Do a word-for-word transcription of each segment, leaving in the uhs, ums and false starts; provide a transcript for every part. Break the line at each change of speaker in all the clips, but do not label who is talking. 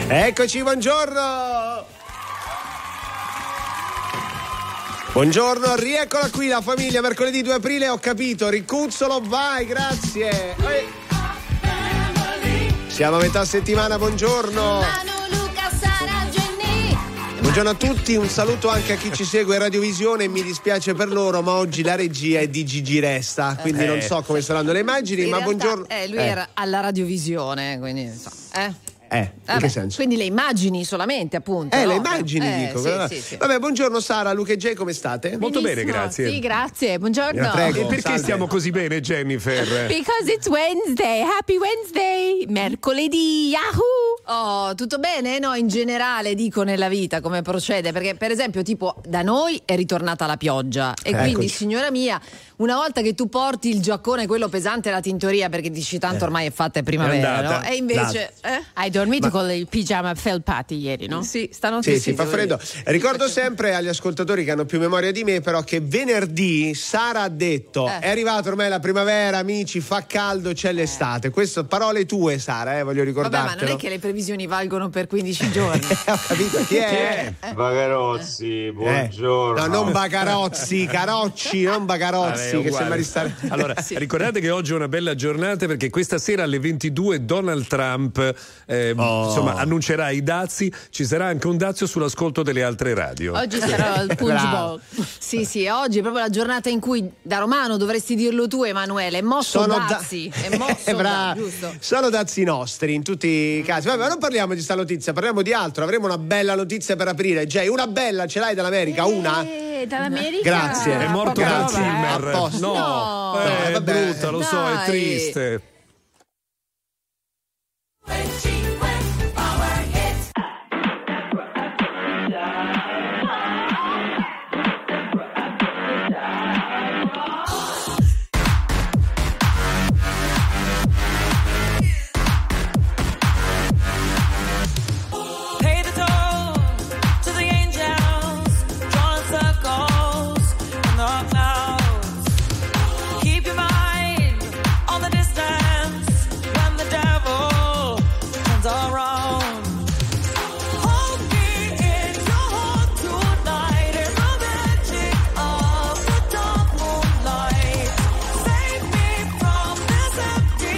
Eccoci, buongiorno. Buongiorno, rieccola qui la famiglia, mercoledì due aprile, ho capito, Ricuzzolo, vai, grazie. Ehi. Siamo a metà settimana, buongiorno. Buongiorno a tutti, un saluto anche a chi ci segue in radiovisione, mi dispiace per loro, ma oggi la regia è di Gigi Resta, quindi eh. non so come saranno le immagini, in ma realtà, buongiorno.
Eh, lui
eh.
era alla radiovisione, quindi so, eh.
Eh, in
Vabbè,
che senso?
Quindi le immagini solamente, appunto.
Eh,
no?
le immagini
eh,
dico.
Sì, sì, sì.
Vabbè, buongiorno Sara, Luca e Jay, come state?
Molto
Benissimo.
bene, grazie.
Sì, grazie, buongiorno.
Prego,
e perché
salve.
stiamo così bene, Jennifer?
Because it's Wednesday, happy Wednesday, mercoledì, yahoo! Oh, tutto bene? No, in generale dico nella vita come procede, perché per esempio tipo da noi è ritornata la pioggia e
Eccoci.
quindi signora mia, una volta che tu porti il giaccone quello pesante la tintoria perché dici tanto ormai è fatta è primavera,
È andata.
no? E invece eh?
Hai dormito con il pigiama felpati ieri, no?
Sì, stanotte
Sì, si fa freddo. Ricordo sempre agli ascoltatori che hanno più memoria di me, però, che venerdì Sara ha detto:
Eh.
è arrivata ormai la primavera, amici, fa caldo, c'è l'estate. Queste parole tue, Sara, eh, voglio
Vabbè,
ricordartelo.
ma non è che le previsioni valgono per quindici giorni.
Ho capito chi è?
Bagarozzi,
Eh.
buongiorno.
No, non Bagarozzi, Carocci, non Bagarozzi,
Vabbè,
che
uguale.
sembra di stare.
Allora, ricordate che oggi è una bella giornata perché questa sera alle ventidue Donald Trump eh,
Oh.
insomma annuncerà i dazi, ci sarà anche un dazio sull'ascolto delle altre radio.
Oggi sarà il Punch
Bravo.
Bowl.
Sì, sì, oggi è proprio la giornata in cui da romano dovresti dirlo tu, Emanuele. È mosso
Sono da-
dazi, è mosso
Eh, bra-
da- giusto?
Sono dazi nostri in tutti i casi. Vabbè, ma non parliamo di sta notizia, parliamo di altro. Avremo una bella notizia per aprire. Jay, una bella ce l'hai dall'America? Una?
Eh, dall'America.
Grazie.
È morto
Poca
Hans
roba, eh.
Zimmer.
A posto.
No,
No.
eh,
No,
è
vabbè.
brutta, lo so, è
Dai.
triste.
Pay the toll to the angels, drawing circles in the clouds. Keep your mind on the distance when the devil turns around. Hold me in your heart tonight in the magic of the dark moonlight. Save me from this empty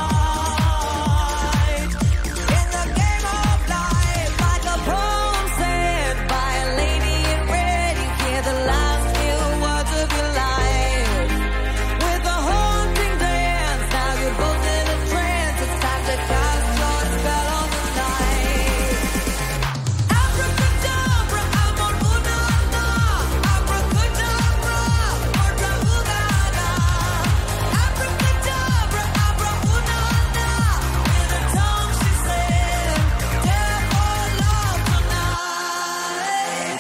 fight. In the game of life, like a poem said by a lady in red, you hear the last few words of your life. With a haunting dance, now you're both in a trance. It's time to cast your spell on the night. Abracadabra, amor una na. Abracadabra, otra jugada. Abracadabra, abra una na. In a tongue she said, devil love tonight.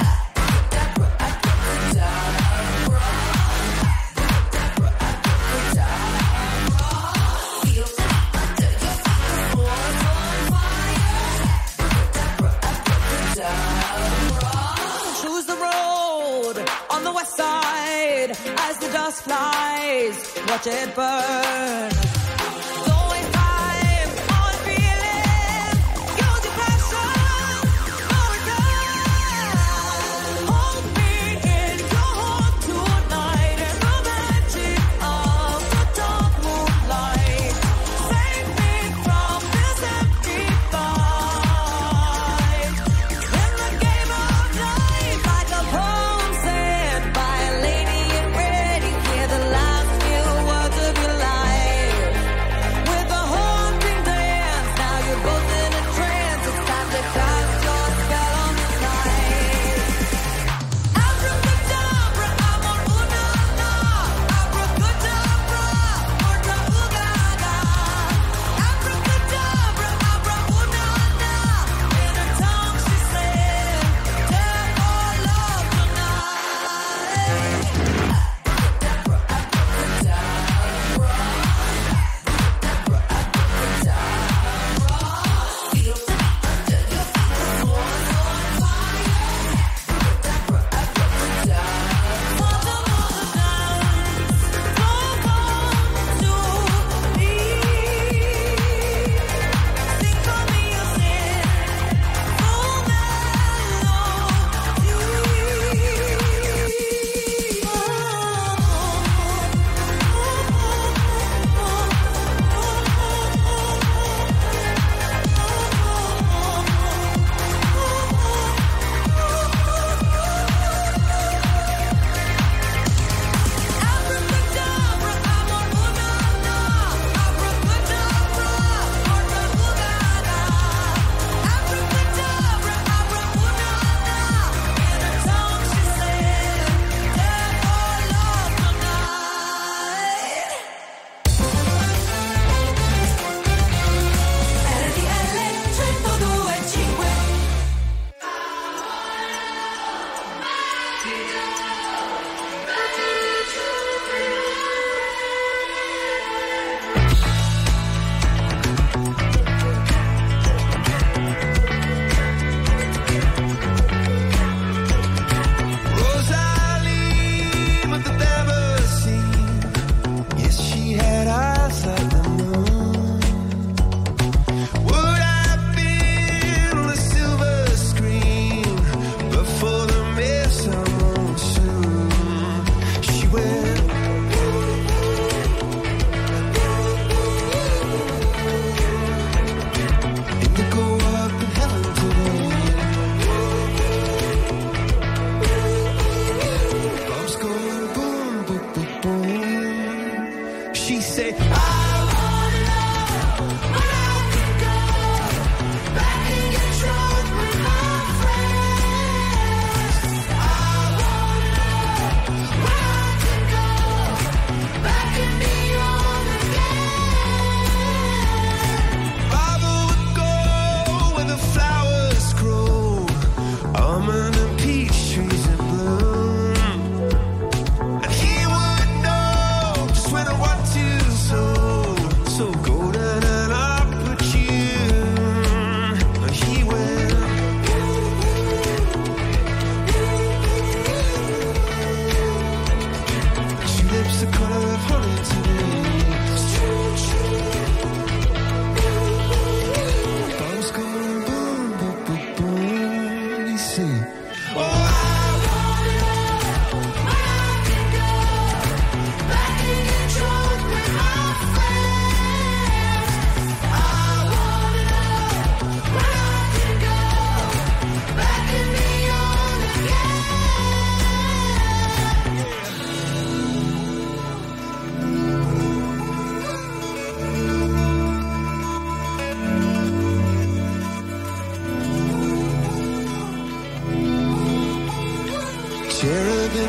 Choose the road on the west side as the dust flies. Watch it burn. Don't waste time on feeling. Use your passion. No return. Hold me in your heart tonight in the magic of the dark moonlight. Save me from this empty fight. In the game of life, like a poem said by a lady in red, you hear the last few words of your life.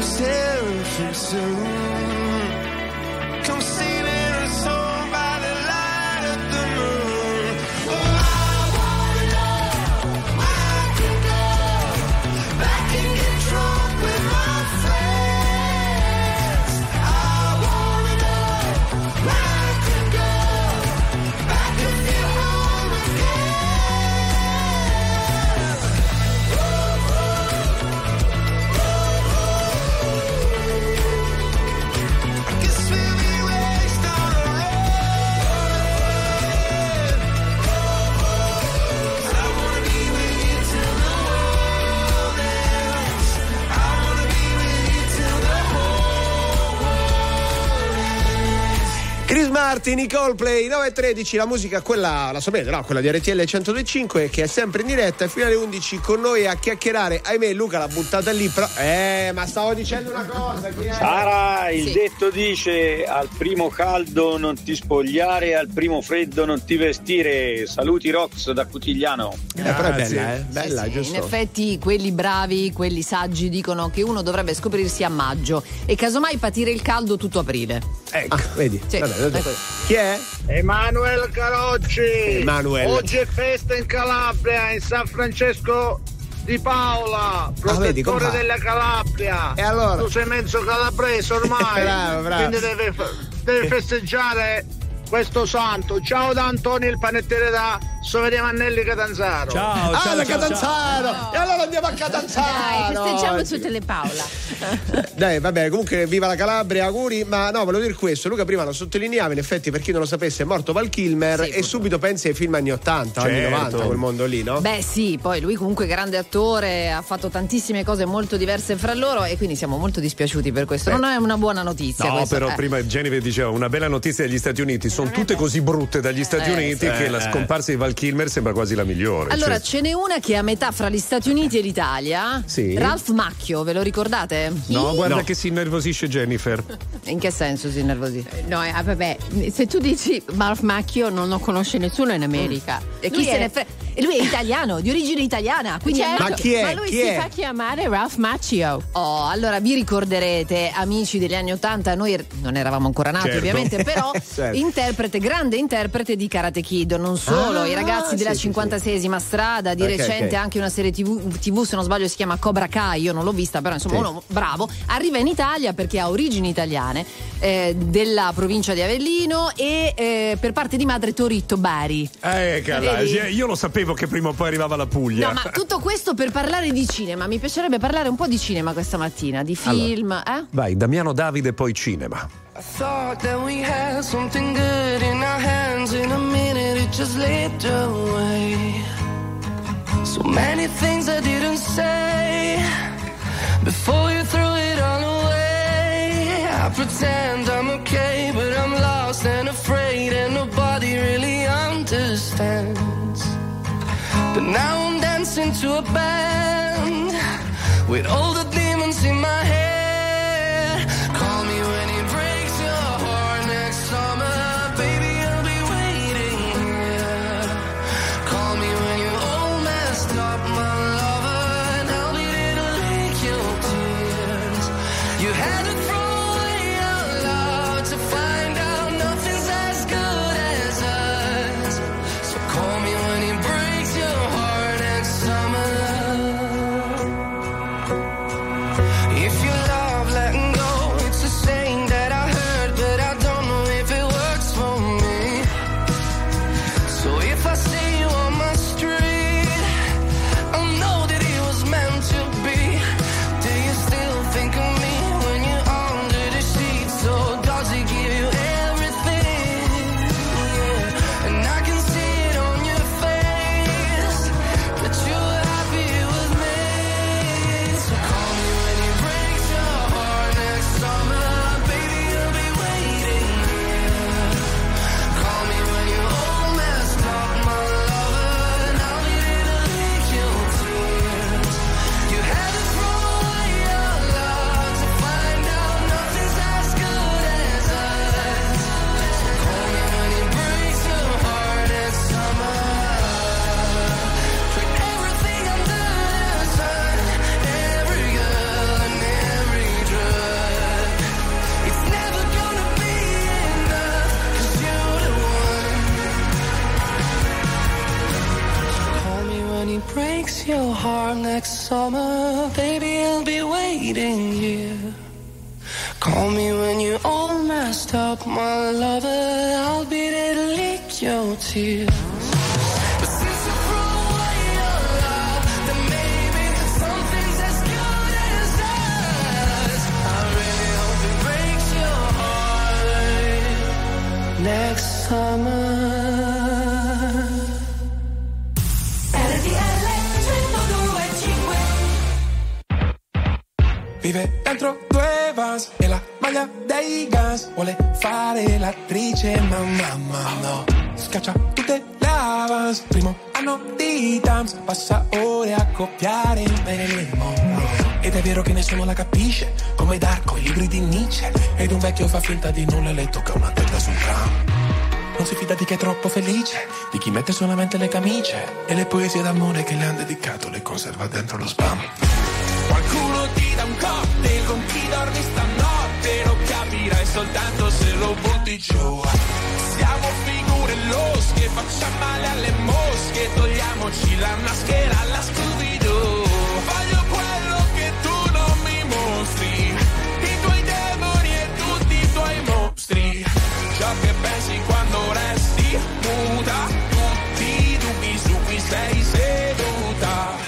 here soon. Come sailing a song by the light of the moon. Oh, I wanna know where I can go back and get drunk with my friends. I wanna know where I can go back and feel home again. I guess we'll be raised on a road. I wanna be with you till the world ends. I wanna be with you till the whole world ends.
Chris Martin, i Coldplay, nove e tredici, la musica, quella, la sapete, no? Quella di R T L centodue e cinque, che è sempre in diretta, e fino alle undici con noi a chiacchierare. Ahimè, Luca l'ha buttata lì, però. Eh, ma stavo dicendo una cosa. Chi è?
Sara, il
Sì.
detto dice: al primo caldo non ti spogliare, al primo freddo non ti vestire. Saluti Rox da Cutigliano.
Eh, però è
Grazie.
bella, eh? Bella,
Sì,
giusto?
in effetti quelli bravi, quelli saggi dicono che uno dovrebbe scoprirsi a maggio e casomai patire il caldo tutto aprile.
Ecco, ah, vedi?
Sì,
Vabbè, vabbè.
ecco.
Chi è?
Emanuele Carocci.
Emanuele.
Oggi è festa in Calabria, in San Francesco di Paola,
vedi,
protettore
compa.
della Calabria.
E allora?
Tu sei mezzo calabrese ormai.
Bravo, bravo.
Quindi devi, devi festeggiare questo santo. Ciao da Antonio, il panettiere da Soveria Mannelli Catanzaro.
Ciao,
Ah,
ciao,
da
ciao,
Catanzaro!
ciao.
E allora andiamo a
Dai,
Catanzaro!
festeggiamo
oggi.
tutte le Paola.
Dai, vabbè, comunque viva la Calabria, auguri. Ma no, volevo dire questo, Luca prima lo sottolineava, in effetti, per chi non lo sapesse, è morto Val Kilmer,
Sì,
e subito pensi ai film anni ottanta, anni
Certo.
novanta, quel mondo lì, no?
Beh sì, poi lui comunque grande attore, ha fatto tantissime cose molto diverse fra loro e quindi siamo molto dispiaciuti per questo. Non è una buona notizia
No,
questa,
però
eh.
prima Jennifer diceva una bella notizia dagli Stati Uniti. Sono tutte così brutte dagli Stati
Eh,
Uniti
sì.
che la
Eh.
scomparsa di Val Kilmer sembra quasi la migliore.
Allora,
cioè.
ce n'è una che è a metà fra gli Stati Uniti e l'Italia.
Sì.
Ralph Macchio, ve lo ricordate?
No, guarda
No.
che si innervosisce Jennifer.
In che senso si innervosì?
No, eh, vabbè, se tu dici Ralph Macchio non lo conosce nessuno in America.
E chi
Lui
se
è-
ne frega? E lui è italiano, di origine italiana, quindi
Certo,
Ma chi è?
Ma lui
Chi
si
è?
fa chiamare Ralph Macchio.
Oh, allora vi ricorderete, amici degli anni Ottanta, noi er- non eravamo ancora nati
Certo.
ovviamente, però
Certo.
interprete, grande interprete di Karate Kid, non solo,
Ah,
i ragazzi della
sì, sì,
cinquantaseiesima strada, di
Ok,
recente
ok.
anche una serie tivù, tivù, se non sbaglio si chiama Cobra Kai, io non l'ho vista, però insomma
Sì.
uno bravo, arriva in Italia perché ha origini italiane, eh, della provincia di Avellino e eh, per parte di madre Toritto Bari.
Eh, cala,
Vedi?
io lo sapevo che prima o poi arrivava la Puglia.
No, ma tutto questo per parlare di cinema. Mi piacerebbe parlare un po' di cinema questa mattina, di film, eh?
Vai, Damiano Davide, poi cinema.
I thought that we had something good in our hands. In a minute it just slipped away. So many things I didn't say before you threw it all away. I pretend I'm okay, but I'm lost and afraid, and nobody really understands. But now I'm dancing to a band with all the demons in my head. Call me when it breaks your heart next summer, baby, I'll be waiting here. Call me when you're all messed up, my lover, and I'll be there to lick your tears. You had to throw away our love to find out nothing's as good as us. So call me when it breaks your heart next summer. your heart next summer. Baby, I'll be waiting here. Call me when you're all messed up, my lover. I'll be there to lick your tears. But since you threw away your love, then maybe something's as good as us. I really hope it breaks your heart next summer.
Vive dentro due vans e la maglia dei Guns. Vuole fare l'attrice ma mamma no. Scaccia tutte le avance. Primo anno di Tams. Passa ore a copiare bene il mondo. Ed è vero che nessuno la capisce, come Darko, i libri di Nietzsche. Ed un vecchio fa finta di nulla e le tocca una testa sul tram. Non si fida di chi è troppo felice, di chi mette solamente le camicie. E le poesie d'amore che le han dedicato le conserva dentro lo spam. Qualcuno ti dà un cocktail con chi dormi stanotte. Lo capirai soltanto se lo butti giù. Siamo figure losche, facciamo male alle mosche. Togliamoci la maschera alla Scooby-Doo. Voglio quello che tu non mi mostri, i tuoi demoni e tutti i tuoi mostri. Ciò che pensi quando resti muta, tutti i dubbi su cui sei seduta.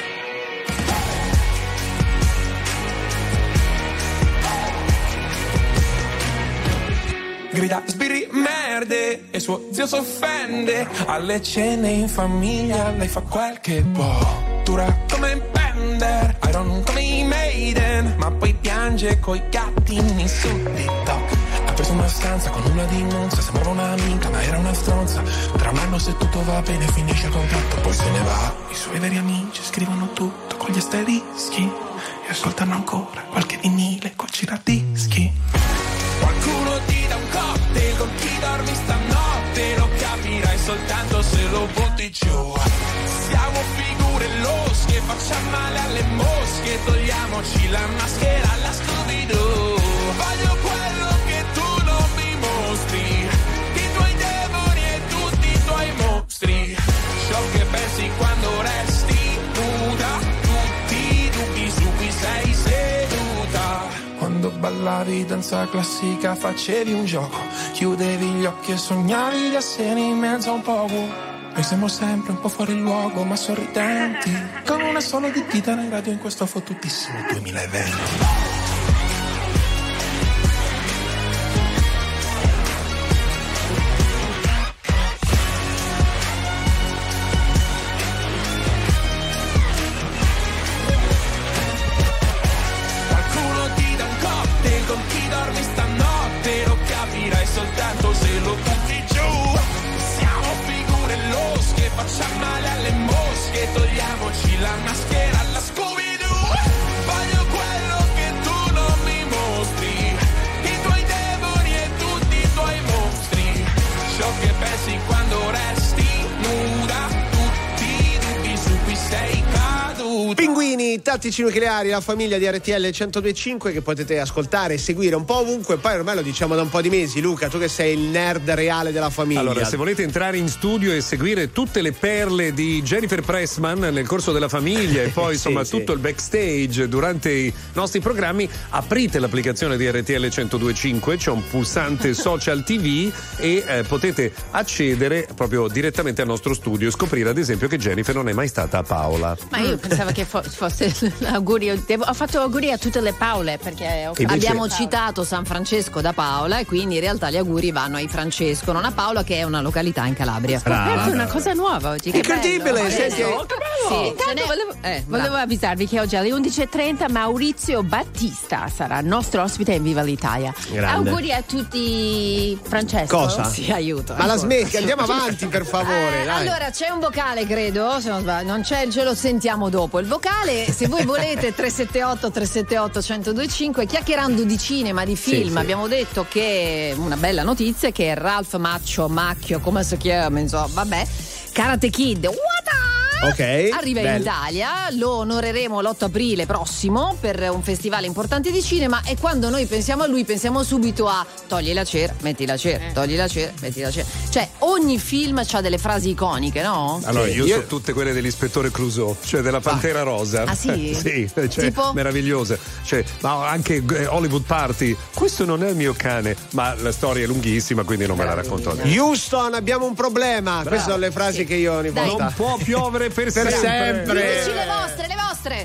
Grida sbirri merde e suo zio s'offende. Alle cene in famiglia lei fa quel che può. Dura come Bender, Iron come i Maiden. Ma poi piange coi gattini su TikTok. Ha preso una stanza con una dimonza. Sembrava un'amica ma era una stronza. Tra un anno se tutto va bene finisce il contratto, poi se ne va. I suoi veri amici scrivono tutto con gli asterischi e ascoltano ancora qualche vinile col giradischi. Qualcuno ti dà un cocktail con chi dormi stanotte. Lo capirai soltanto se lo butti giù. Siamo figure losche, facciamo male alle mosche. Togliamoci la maschera alla Scooby-Doo. Voglio quello che tu non mi mostri, i tuoi demoni e tutti i tuoi mostri. Ciò che pensi quando resti nuda, tutti i dubbi su cui sei seduta. Quando ballavi danza classica facevi un gioco, chiudevi gli occhi e sognavi di essere in mezzo a un poco. Noi siamo sempre un po' fuori luogo ma sorridenti, con una sola di dita nel radio in questo fottutissimo duemilaventi. Soltanto se lo butti giù. Siamo figure losche, facciamo male alle mosche. Togliamoci la maschera alla Scooby-Doo. Voglio quello che tu non mi mostri, i tuoi demoni e tutti i tuoi mostri. Ciò che pensi quando resti nuda, tutti i dubbi su cui sei caduta.
Pinguini, tattici nucleari, la famiglia di R T L centodue e cinque che potete ascoltare e seguire un po' ovunque. Poi ormai lo diciamo da un po' di mesi. Luca, tu che sei il nerd reale della famiglia.
Allora, se volete entrare in studio e seguire tutte le perle di Jennifer Pressman nel corso della famiglia e poi insomma
sì,
tutto
sì.
il backstage durante i nostri programmi, aprite l'applicazione di R T L centodue e cinque, c'è un pulsante social T V e eh, potete accedere proprio direttamente al nostro studio e scoprire ad esempio che Jennifer non è mai stata a Paola.
Ma io pensavo che fo- fosse l'augurio. Devo, ho fatto auguri a tutte le Paole perché ho
Invece...
abbiamo citato San Francesco da Paola e quindi in realtà gli auguri vanno ai Francesco, non a Paola, che è una località in Calabria.
Ho scoperto una cosa nuova oggi. Che
Incredibile,
bello.
senti.
Oh, che bello.
Sì,
Intanto
ce n'è-
volevo,
eh,
volevo
bravo.
avvisarvi che oggi alle undici e trenta Maurizio Battista sarà il nostro ospite in Viva l'Italia.
Grande.
Auguri a tutti, Francesco.
Cosa?
Sì, aiuto.
Ma la
aiuto.
smetti, andiamo avanti per favore.
Eh,
dai.
allora c'è un vocale, credo, se non sbaglio, non c'è, ce lo sentiamo dopo. Il vocale, se voi volete, tre sette otto tre sette otto centodue e cinque. Chiacchierando di cinema, di film,
Sì, sì.
abbiamo detto che una bella notizia è che Ralph Macchio Macchio, come si chiama, insomma, vabbè, Karate Kid, what up?
Ok,
arriva in
bello.
Italia, lo onoreremo l'otto aprile prossimo per un festival importante di cinema e quando noi pensiamo a lui pensiamo subito a togli la cera, metti la cera, togli la cera, metti la cera. Cioè, ogni film ha delle frasi iconiche, no?
Allora,
Sì.
io, io so tutte quelle dell'ispettore Clouseau, cioè della Pantera Rosa.
Ah, sì?
Sì, cioè,
Tipo?
meravigliosa. Cioè, ma anche eh, Hollywood Party, questo non è il mio cane, ma la storia è lunghissima, quindi non me la racconto adesso.
Houston, abbiamo un problema.
Bravo.
Queste sono le frasi
Sì.
che io ogni
Dai.
volta.
Non può piovere per,
Per
sempre.
sempre.
Diteci le vostre, le vostre.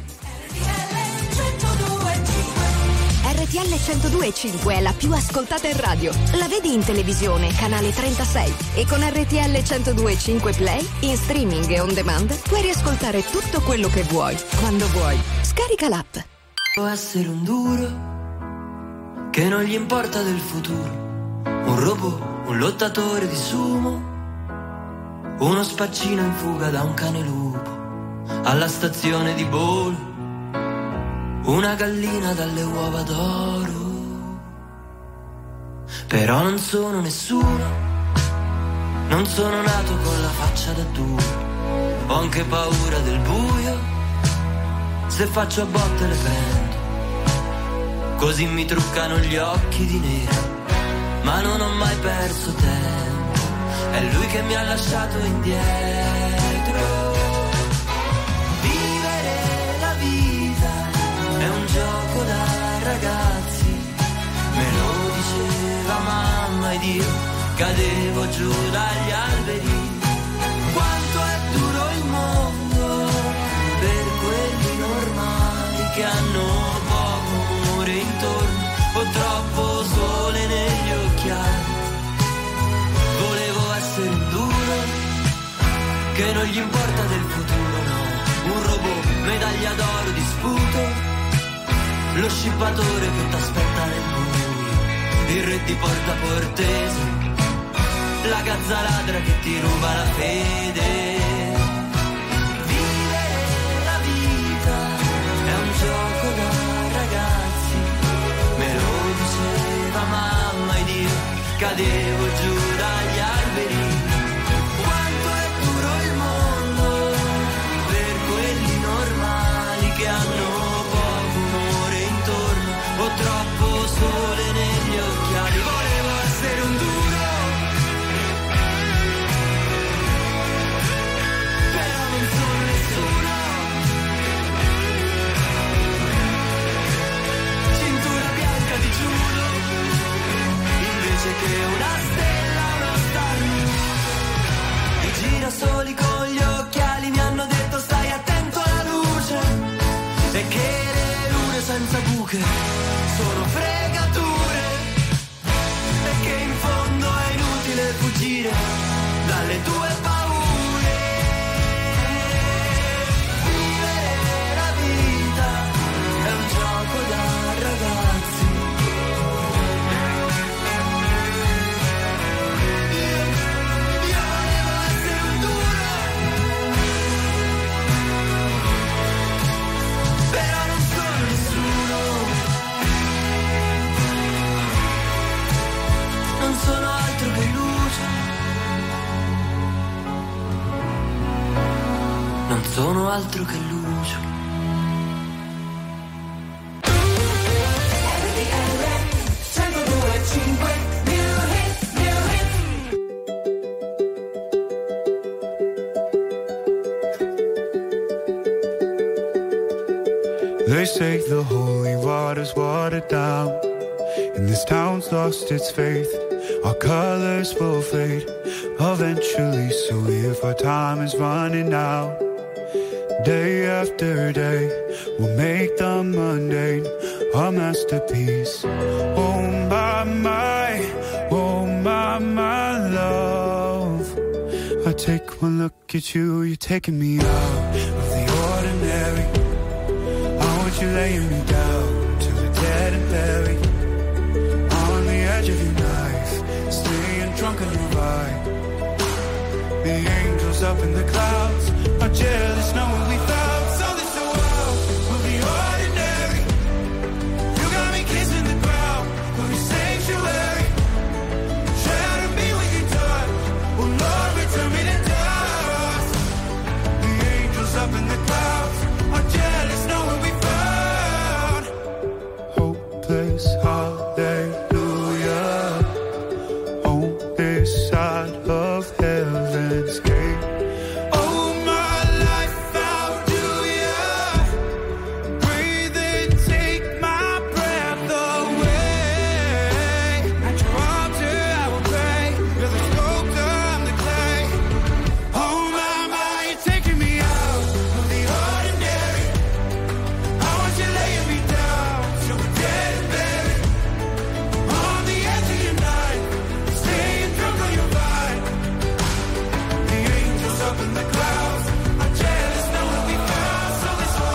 R T L centodue e cinque è la più ascoltata in radio. La vedi in televisione, canale trentasei. E con R T L centodue e cinque Play, in streaming e on demand, puoi riascoltare tutto quello che vuoi, quando vuoi. Scarica l'app.
Può essere un duro che non gli importa del futuro, un robot, un lottatore di sumo, uno spaccino in fuga da un cane lupo alla stazione di Bolo, una gallina dalle uova d'oro. Però non sono nessuno, non sono nato con la faccia da duro, ho anche paura del buio, se faccio a botte le prendo, così mi truccano gli occhi di nero, ma non ho mai perso tempo, è lui che mi ha lasciato indietro. Gioco da ragazzi, me lo diceva mamma ed io cadevo giù dagli alberi. Quanto è duro il mondo per quelli normali che hanno poco amore intorno o troppo sole negli occhiali. Volevo essere un duro che non gli importa del futuro, no, un robot, medaglia d'oro di sputo, lo scippatore che t'aspetta nel buio, il re di Porta Portese, la gazza ladra che ti ruba la fede. Vivere la vita è un gioco da ragazzi, me lo diceva mamma ed io cadevo giù dagli alberi. Quanto è duro il mondo per quelli normali che hanno ho troppo sole negli occhiali. Volevo essere un duro, però non sono nessuno. Cintura bianca di judo, invece che una stella, uno star. I girasoli con gli occhiali mi hanno detto stai attento alla luce e che le lune senza buche sono fregature, perché in fondo è inutile fuggire dalle tue paure. Vivere la vita è un gioco da ragazzi. Io volevo essere un duro, però non sono nessuno. Non sono altro che luce, non sono altro che luce.
They say the holy water's watered down, and this town's lost its faith. Our colors will fade eventually, so if our time is running out, day after day, we'll make the mundane our masterpiece. Oh my, my, oh my, my love, I take one look at you, you're taking me out of the ordinary. I want you laying me down to the dead and buried on the edge of your knife, staying drunk on your ride. The angels up in the clouds are jealous knowing we found something so wild. We'll be ordinary. You got me kissing the ground, we'll be sanctuary. Shadow me when you touch, oh Lord, return me to dust. The angels up in the clouds are jealous knowing we found hopeless hallelujah on this side of heaven's gate. Oh, my life, how do you breathe and take my breath away? At your altar I will pray. You're the sculptor, I'm the clay. Oh, my, my, you're taking me out of the ordinary. I want you laying me down so we're dead and buried. On the edge of your night, staying drunk on your vine. The angels up in the clouds are jealous knowing we found something so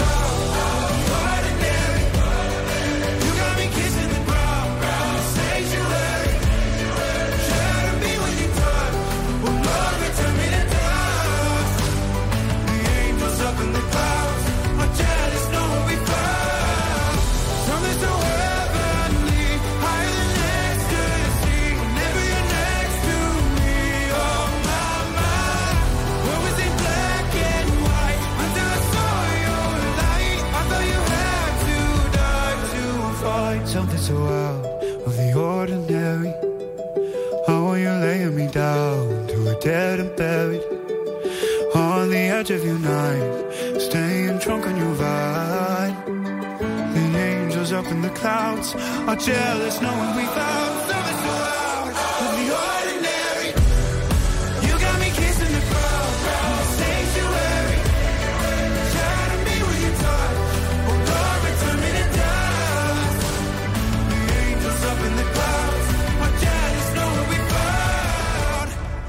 ordinary. You got me kissing the ground, ground sanctuary. Shadow me when you touch, oh Lord, return me to dust. The angels up in the clouds are jealous knowing we found something so heavenly, higher than ecstasy. Whenever you're next to me, oh my, my. What was in black and white until I saw your light? I thought you had to die to find something so out of the ordinary. Oh, you're laying me down to a dead and buried. On the edge of your night, staying drunk on your vine. The angels up in the clouds are jealous knowing we found something so out of the ordinary. You got me kissing the ground, ground sanctuary. Shadow me when you touch, oh Lord, return me to dust. The angels up in the clouds are jealous knowing we found.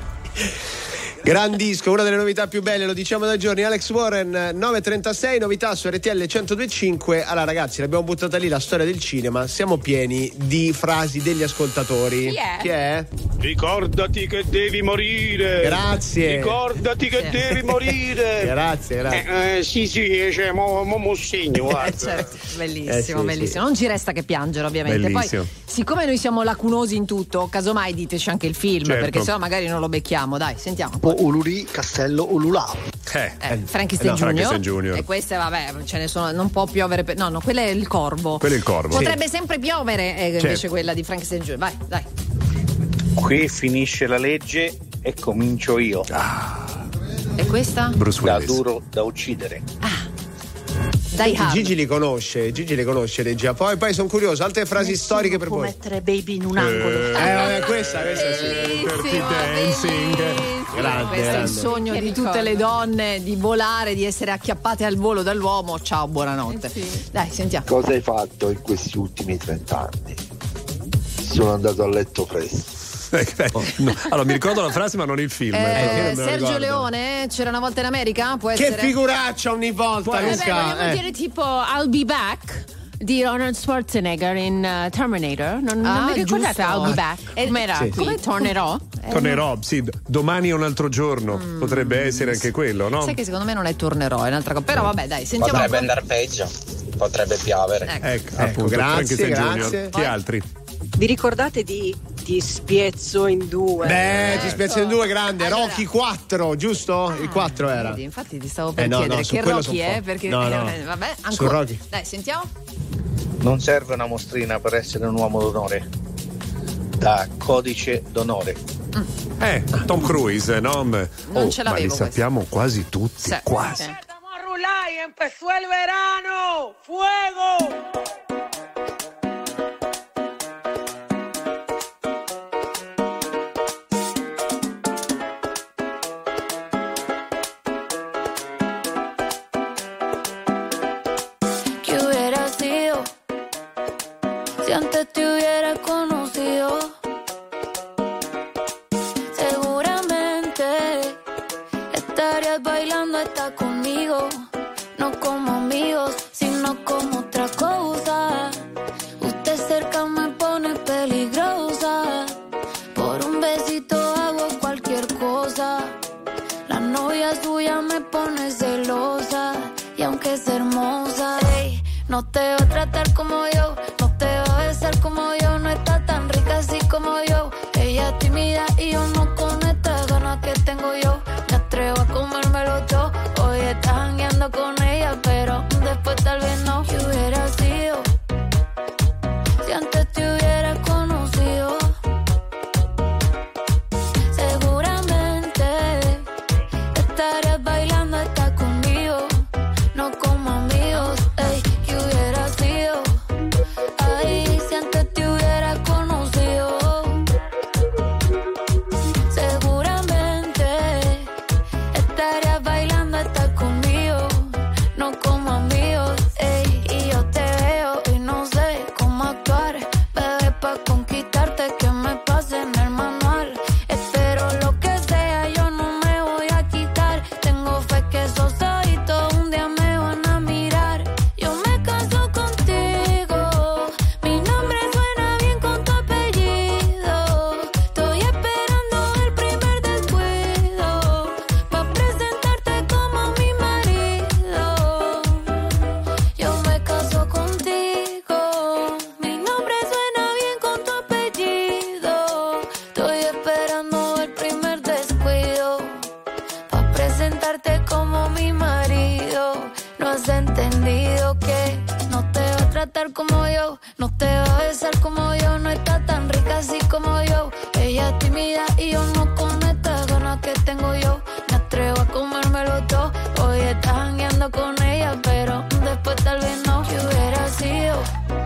Gran disco, una delle novità più belle, lo diciamo da giorni. Alex Warren, nove e trentasei, novità su R T L centodue e cinque. Allora ragazzi, l'abbiamo buttata lì la storia del cinema, siamo pieni di frasi degli ascoltatori.
Chi è?
Chi è?
Ricordati che devi morire.
Grazie.
Ricordati che
Sì.
devi morire.
Grazie, grazie.
Eh, eh, sì, sì, cioè, mo, mo, mo segno, guarda.
Eh, certo, bellissimo,
Eh, sì,
bellissimo.
sì.
Non ci resta che piangere, ovviamente.
Bellissimo.
Poi, siccome noi siamo lacunosi in tutto, casomai diteci anche il film,
Certo.
perché sennò magari non lo becchiamo. Dai, sentiamo.
Uluri, Castello, Ululà.
Eh,
Eh, Frankenstein
no,
Junior.
Frankenstein Junior.
E queste, vabbè, ce ne sono. Non può piovere. Per, no, no, quello è il corvo.
Quello è il corvo.
Potrebbe sempre piovere, eh, invece
Certo.
quella di Frankenstein Junior. Vai, dai.
Qui finisce la legge e comincio io.
E questa?
Bruce
Da
Willis.
duro da uccidere.
Dai, Hard.
Gigi li conosce, Gigi li conosce regia. Poi, poi sono curioso, altre frasi storiche per
può
voi.
mettere Baby in un angolo.
Eh, vabbè, questa, questa sì.
Dirty Dancing.
Grande,
Questo è il
grande.
sogno
Che
di
ricordo.
tutte le donne, di volare, di essere acchiappate al volo dall'uomo. Ciao, buonanotte. Dai, sentiamo.
Cosa hai fatto in questi ultimi trent'anni? Sono andato a letto presto.
Eh, no. Allora, mi ricordo la frase, ma non il film.
Eh,
perché non me lo
Sergio
ricordo.
Leone, c'era una volta in America? Può
Che
essere?
figuraccia ogni volta,
Eh beh,
Luca.
volevo
eh.
dire tipo I'll be back di Arnold Schwarzenegger in uh, Terminator. Non, non
Ah,
mi ricordate
giusto.
I'll be back?
Eh,
Com'era?
sì.
Come tornerò?
Tornerò, sì, domani è un altro giorno. Potrebbe essere anche quello, no?
Sai che secondo me non è tornerò, è un'altra cosa. Però vabbè, dai, sentiamo.
Potrebbe andare peggio, potrebbe piovere.
Ecco.
Ecco,
Ecco,
appunto,
grazie,
Frankenstein
grazie.
Junior. Chi
Poi-
altri?
Vi ricordate di Ti spiezzo in due?
Beh, ti spiace in due grande.
Allora-
Rocky quattro, giusto? Il quattro era.
Vedi, infatti ti stavo per
Eh, no,
chiedere
no, su
che
quello
Rocky
son
è,
forte.
perché
No, no.
eh, vabbè,
Su
ancora.
Rocky.
Dai, sentiamo.
Non serve una mostrina per essere un uomo d'onore. Da codice d'onore.
Eh, Tom Cruise, no?
Non
Oh,
ce
ma
l'avevo
li
questa.
sappiamo quasi tutti,
Sì.
quasi.
Sì.
Vamos a rular y empezó el verano. ¡Fuego!
¿Qué hubiera sido si antes te hubiera conocido? Seguramente estarías bailando hasta conmigo, no como amigos, sino como otra cosa. Usted cerca me pone peligrosa, por un besito hago cualquier cosa. La novia suya me pone celosa, y aunque es hermosa, ey, no te va a tratar como yo, no te va a besar como yo, no está tan rica así como yo. Ella es tímida y yo no con estas ganas que tengo yo. Me atrevo a comérmelo todo, hoy estás jangueando con ella, pero después tal vez no. ¿Qué hubiera sido si antes te hubiera conocido? Seguramente cantar como yo, no te va a besar como yo, no está tan rica así como yo. Ella es tímida y yo no con estas ganas que tengo yo. Me atrevo a comérmelo todo. Hoy estás jangueando con ella, pero después tal vez no. Que hubiera sido.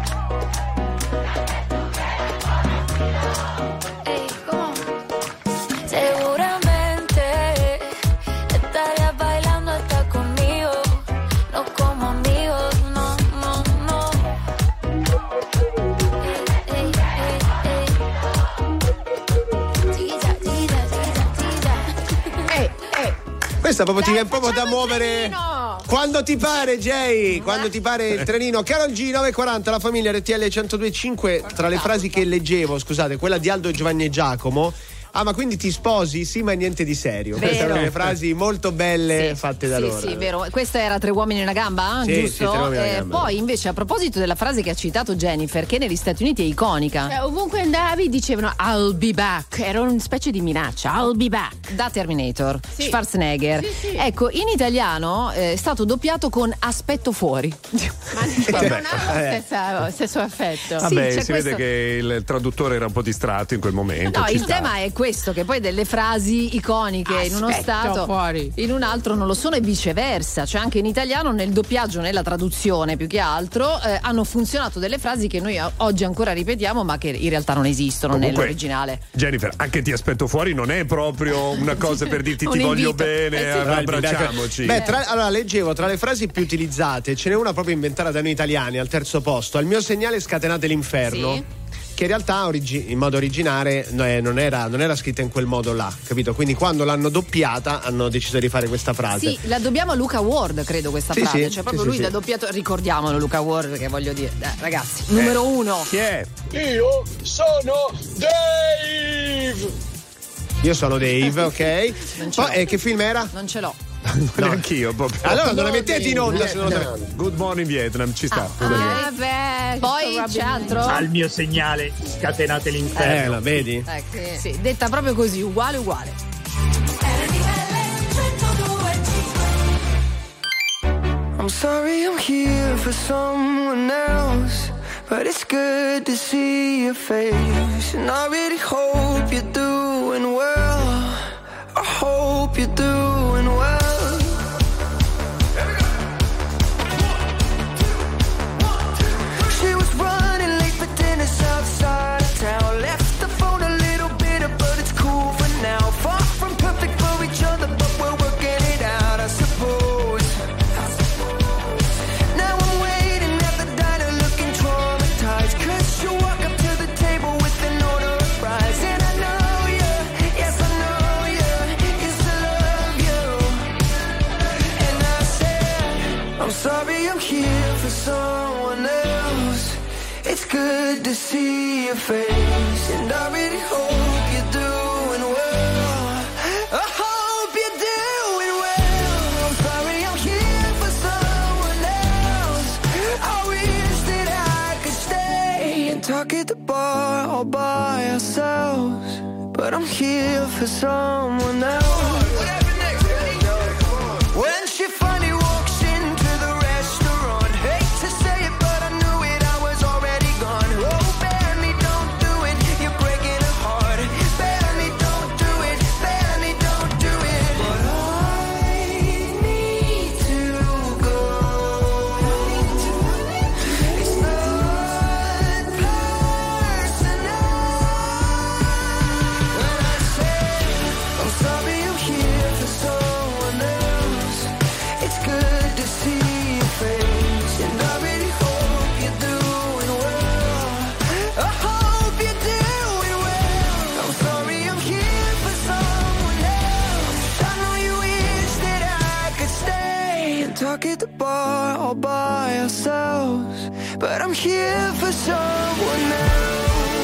Ey, ¿cómo? Seguramente estarías bailando hasta conmigo. No como amigos, no, no, no. Ey, ey, ey, ey. Gira, gira, gira, gira.
Eh, eh.
Questa proprio ti viene proprio da muovere quando ti pare, Jay, quando ti pare il trenino. Carol G, nove e quaranta, la famiglia R T L centodue e cinque. Tra le frasi che leggevo, scusate, quella di Aldo, Giovanni e Giacomo. Ah, ma quindi ti sposi? Sì, ma niente di serio.
Vero.
Queste erano le frasi molto belle, sì, fatte da
sì,
loro.
Sì, vero. Questa era Tre uomini e una gamba,
sì,
giusto?
Sì, Tre uomini e una
eh,
gamba.
Poi invece a proposito della frase che ha citato Jennifer, che negli Stati Uniti è iconica.
Cioè, ovunque andavi dicevano I'll be back, era una specie di minaccia, I'll be back.
Da Terminator,
Sì.
Schwarzenegger.
Sì, sì.
Ecco, in italiano eh, è stato doppiato con aspetto fuori.
Ma non ha lo stesso, stesso affetto.
Vabbè,
c'è
si
questo-
vede che il traduttore era un po' distratto in quel momento.
No,
ci
il
sta.
tema è questo, che poi delle frasi iconiche in uno
Aspetto
stato
fuori.
in un altro non lo sono e viceversa, cioè anche in italiano nel doppiaggio, nella traduzione più che altro eh, hanno funzionato delle frasi che noi a- oggi ancora ripetiamo ma che in realtà non esistono
Comunque,
nell'originale.
Jennifer, anche ti aspetto fuori non è proprio una cosa per dirti
Un
ti voglio
invito.
bene,
Eh sì.
abbracciamoci.
Beh, tra, allora leggevo tra le frasi più utilizzate, ce n'è una proprio inventata da noi italiani al terzo posto. Al mio segnale scatenate l'inferno.
Sì.
Che in realtà origi- in modo originale no, eh, non, era, non era scritta in quel modo là, capito? Quindi quando l'hanno doppiata hanno deciso di fare questa frase.
Sì, la dobbiamo a Luca Ward, credo questa
Sì,
frase,
sì,
cioè proprio
sì,
lui
sì,
l'ha
sì.
doppiato, ricordiamolo Luca Ward, perché voglio dire, dai, ragazzi, numero uno.
Chi è?
Io sono Dave!
Io sono Dave, ok?
Non ce
Poi,
l'ho.
eh, che film era?
Non ce l'ho.
Neanch'io proprio.
Allora non la mettete in onda se non lo sapete.
Good morning Vietnam, ci sta.
Ah, beh, poi c'è altro?
Al mio segnale scatenate
Eh,
l'inferno.
la vedi?
Ecco, sì, detta proprio così, uguale uguale.
I'm sorry I'm here for someone else, but it's good to see your face. And I really hope you're doing well. I hope you're doing well. She was running late for dinner south side of town. Left the phone a little bitter, but it's cool for now. Far from perfect for each other, but we're working it out, I suppose. Now I'm waiting at the diner looking traumatized, 'cause you walk up to the table with an order of fries. And I know you, yes I know you, yes I love you. And I said, I'm sorry I'm here for someone else. It's good to see your face, and I really hope you're doing well. I hope you're doing well. I'm sorry I'm here for someone else. I wish that I could stay and talk at the bar all by ourselves, but I'm here for someone else. When she finally walks into the restaurant, hate to say it, but I knew it, I was already gone. Oh, Benny, don't do it, you're breaking her heart. Benny, don't do it, Benny, don't do it. But I need to go. It's not personal. When I say I'm sorry I'm here for someone else, it's good to see your face, and I really hope you're doing well. I hope you're doing well. I'm sorry I'm here for someone else. I know you wish that I could stay and talk at the bar all by ourselves, but I'm here for someone else.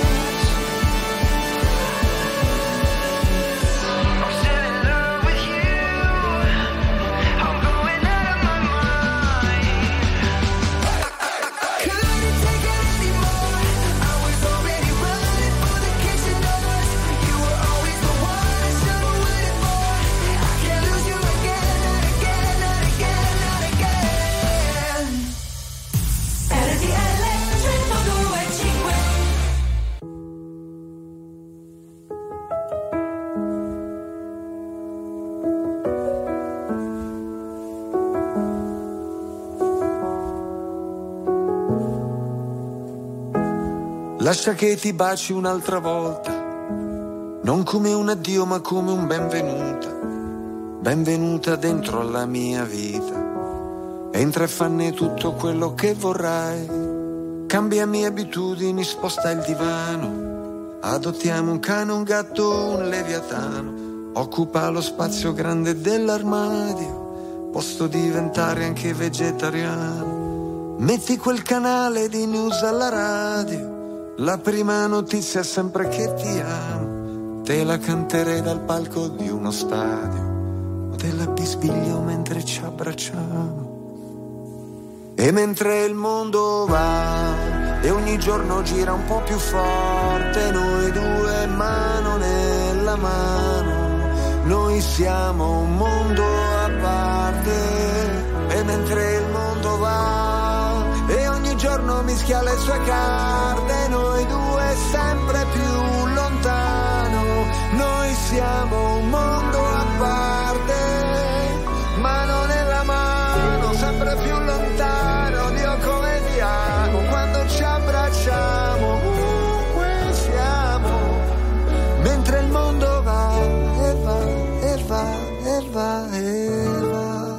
I'm still in love with you. I'm going out of my mind. Couldn't take it anymore. I was already running for the kitchen doors. You were always the one I should have waited for. I can't lose you again, not again, not again, not again. R T L
lascia che ti baci un'altra volta, non come un addio ma come un benvenuta, benvenuta dentro alla mia vita. Entra e fanne tutto quello che vorrai, cambiami abitudini, sposta il divano, adottiamo un cane, un gatto, un leviatano, occupa lo spazio grande dell'armadio, posso diventare anche vegetariano, metti quel canale di news alla radio, la prima notizia è sempre che ti amo, te la canterei dal palco di uno stadio, o te la bisbiglio mentre ci abbracciamo. E mentre il mondo va e ogni giorno gira un po' più forte, noi due mano nella mano, noi siamo un mondo a parte. E mentre il mondo va e ogni giorno mischia le sue carte, noi due sempre più lontano, noi siamo un mondo a parte, mano nella mano, sempre più lontano. Dio come ti amo quando ci abbracciamo, ovunque siamo, mentre il mondo va e va e va e va e va.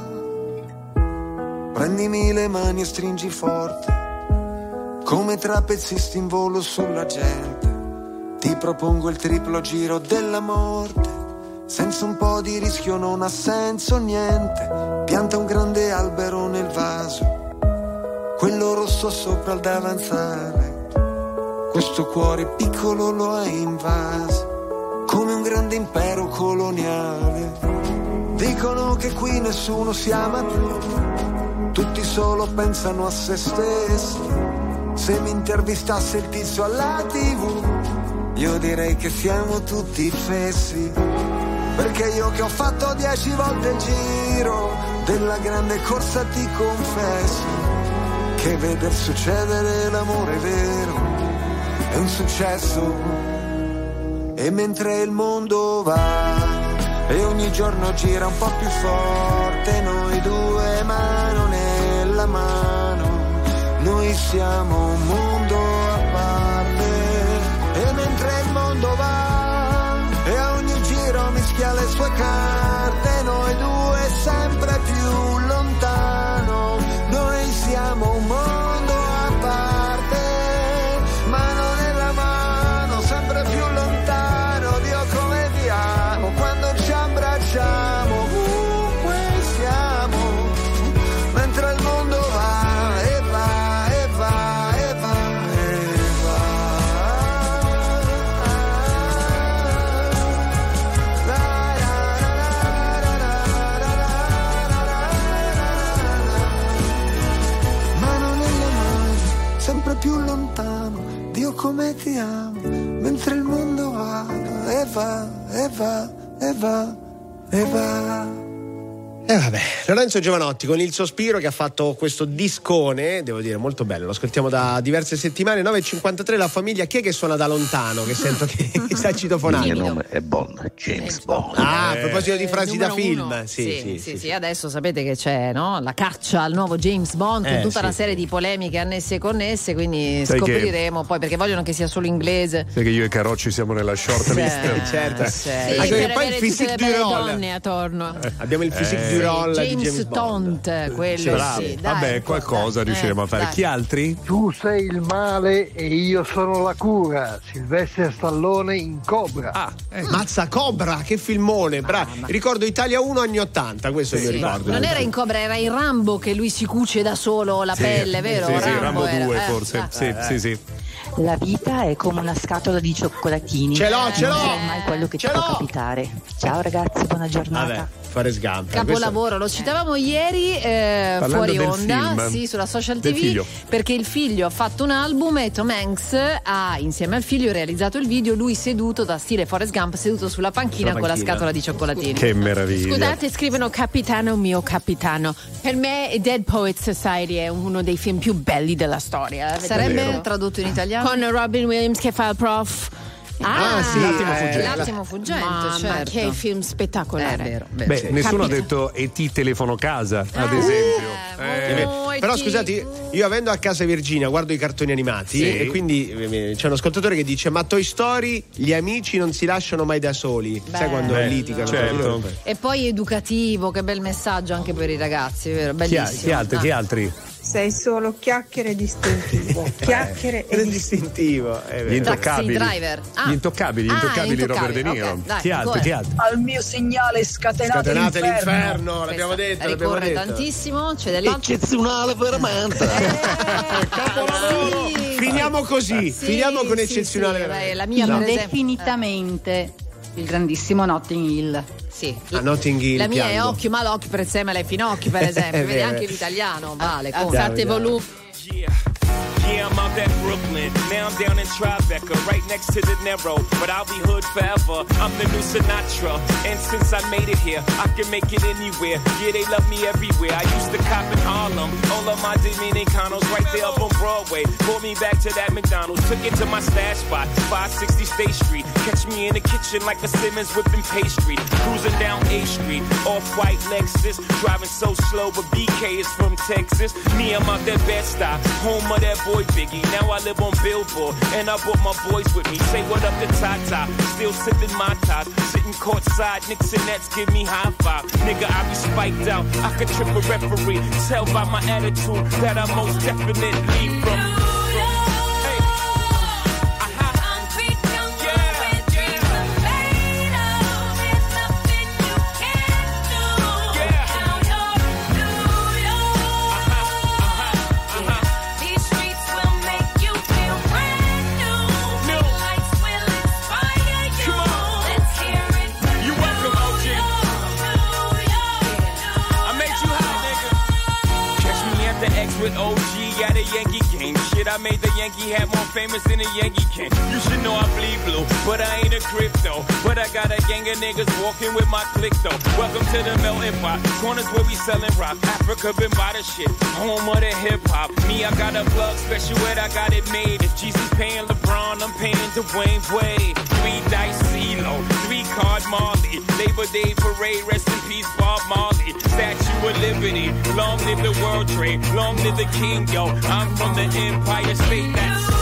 Prendimi le mani e stringi forte, come trapezzisti in volo sulla gente, ti propongo il triplo giro della morte, senza un po' di rischio non ha senso niente, pianta un grande albero nel vaso, quello rosso sopra il davanzale, questo cuore piccolo lo hai invaso, come un grande impero coloniale. Dicono che qui nessuno si ama più, tutti solo pensano a se stessi. Se mi intervistasse il tizio alla tivù, io direi che siamo tutti fessi, perché io che ho fatto dieci volte il giro della grande corsa ti confesso che veder succedere l'amore vero è un successo. E mentre il mondo va e ogni giorno gira un po' più forte, noi due mano nella mano, noi siamo un mondo a parte. E mentre il mondo va e a ogni giro mischia le sue carte, noi due sempre più lontano, noi siamo un mondo a parte, mano nella mano, sempre più lontano. Dio come ti amo quando ci abbracciamo, ovunque siamo, mentre il mondo va e va e va e va e va. Mano nella mano, sempre più lontano, Dio come ti amo, mentre il mondo va e va e va e va e va.
E vabbè, Lorenzo Giovanotti con Il Sospiro, che ha fatto questo discone, devo dire molto bello, lo ascoltiamo da diverse settimane. Nove e cinquantatré, la famiglia. Chi è che suona da lontano? Che sento che sta citofonando.
Il mio nome è Bond, James Bond.
Ah, a proposito di frasi da
numero
film.
uno.
Sì,
Sì,
sì,
sì,
sì,
sì, adesso sapete che c'è, no? La caccia al nuovo James Bond, con
Eh,
tutta
sì,
una serie di polemiche annesse e connesse, quindi
Sai
scopriremo poi, perché vogliono che sia solo inglese.
Sai che io e Carocci siamo nella shortlist.
certo.
Sì,
Anche
per
perché poi il
avere
physique
tutte le
du
belle
rôle.
donne attorno.
Abbiamo il physique
Eh.
du rôle di
James
James Bond.
Tont, quello
Bravo.
sì. Dai,
Vabbè, qualcosa
dai.
riusciremo
Eh,
a fare.
dai.
Chi altri?
Tu sei il male e io sono la cura. Silvestre Stallone in Cobra.
Ah,
Mazza Cobra, che filmone, bravo. Ricordo Italia uno anni ottanta, questo io
Sì.
ricordo.
Non era in Cobra, era in Rambo che lui si cuce da solo la
Sì.
pelle, vero?
Sì, sì,
Rambo,
Rambo
era.
due
Eh,
forse.
ah.
Sì, sì, sì.
La vita è come una scatola di cioccolatini.
Ce l'ho, ce l'ho!
Non sai mai quello che
Ce
ti può
l'ho!
capitare. Ciao ragazzi, buona giornata.
Vabbè, Forrest Gump.
Capolavoro, lo citavamo ieri eh,
Parlando
fuori
del
onda,
film,
sì, sulla social
del
T V,
figlio.
perché il figlio ha fatto un album e Tom Hanks ha insieme al figlio realizzato il video, lui seduto da stile Forrest Gump, seduto sulla panchina,
Sulla
con la
panchina.
scatola di cioccolatini.
Che meraviglia.
Scusate, scrivono Capitano mio capitano. Per me Dead Poets Society è uno dei film più belli della storia. Avete
Sarebbe
visto?
tradotto in italiano?
Con Robin Williams che fa il prof.
Ah, sì,
L'attimo
eh,
fuggente.
L'attimo fuggente,
Mamma,
certo.
che film spettacolare.
Eh, vero, vero.
Beh,
Sì.
nessuno
Capita-
ha detto E T telefono casa, ad
Ah,
esempio. Eh.
Eh, però scusate, io avendo a casa Virginia guardo i cartoni animati,
sì.
e quindi eh, c'è un ascoltatore che dice: ma Toy Story gli amici non si lasciano mai da soli.
Bello.
Sai quando
Beh,
litigano?
certo.
E poi educativo, che bel messaggio anche per i ragazzi, vero?
Chi, ha-
Bellissimo.
chi altri?
Ah.
Chi altri?
Sei solo chiacchiere distintivo. Chiacchiere
È distintivo. È
Gli
vero.
intoccabili.
Taxi driver. Ah.
Gli intoccabili, gli
Ah,
intoccabili Robert De
intoccabili,
Niro.
ok, dai,
chi altri?
ancora.
Chi altri?
Al mio segnale scatenate,
Scatenate
l'inferno.
l'inferno, l'abbiamo detto, l'abbiamo
Ricorre
detto.
tantissimo, c'è dell'altro.
Eccezionale veramente.
Capolavoro.
Sì.
Finiamo così,
Sì,
finiamo con
sì,
eccezionale.
sì, dai, la mia per esempio.
Indefinitamente il grandissimo Notting Hill.
Sì.
A Notting Hill.
La mia è
piango.
occhio malocchio, prezzemolo e finocchio, per esempio.
È
Vedi
vero.
anche l'italiano, vale.
Alzate
Dai, dai.
volume.
Yeah, I'm out at Brooklyn. Now I'm down in Tribeca, right next to the Narrow. But I'll be hood forever. I'm the new Sinatra. And since I made it here, I can make it anywhere. Yeah, they love me everywhere. I used to cop in Harlem. All of my Dominicanos right there up on Broadway. Brought me back to that McDonald's. Took it to my stash spot, five sixty State Street. Catch me in the kitchen like a Simmons whipping pastry. Cruising down A Street, off-white Lexus. Driving so slow, but B K is from Texas. Me, I'm out that Bed-Stuy, home of that boy Biggie. Now I live on Billboard, and I brought my boys with me. Say what up to Tata, still sipping my top. Sitting courtside, Knicks and Nets give me high five. Nigga, I be spiked out, I could trip a referee. Tell by my attitude that I most definitely from. With O G at a Yankee game. Shit, I made the Yankee hat more famous than a Yankee can. You should know I bleed blue, but I ain't a crypto. But I got a gang of niggas walking with my click though. Welcome to the melting pot. Corners where we sellin' rock. Africa been by the shit. Home of the hip hop. Me, I got a plug special ed, I got it made. If Jeezy's paying LeBron, I'm paying Dwayne Wade. Three dice CeeLo, three card Marley. Labor Day parade, rest in peace Bob Marley. Statue of Liberty, long live the World Trade, long live the King, yo. I'm from the Empire State, that's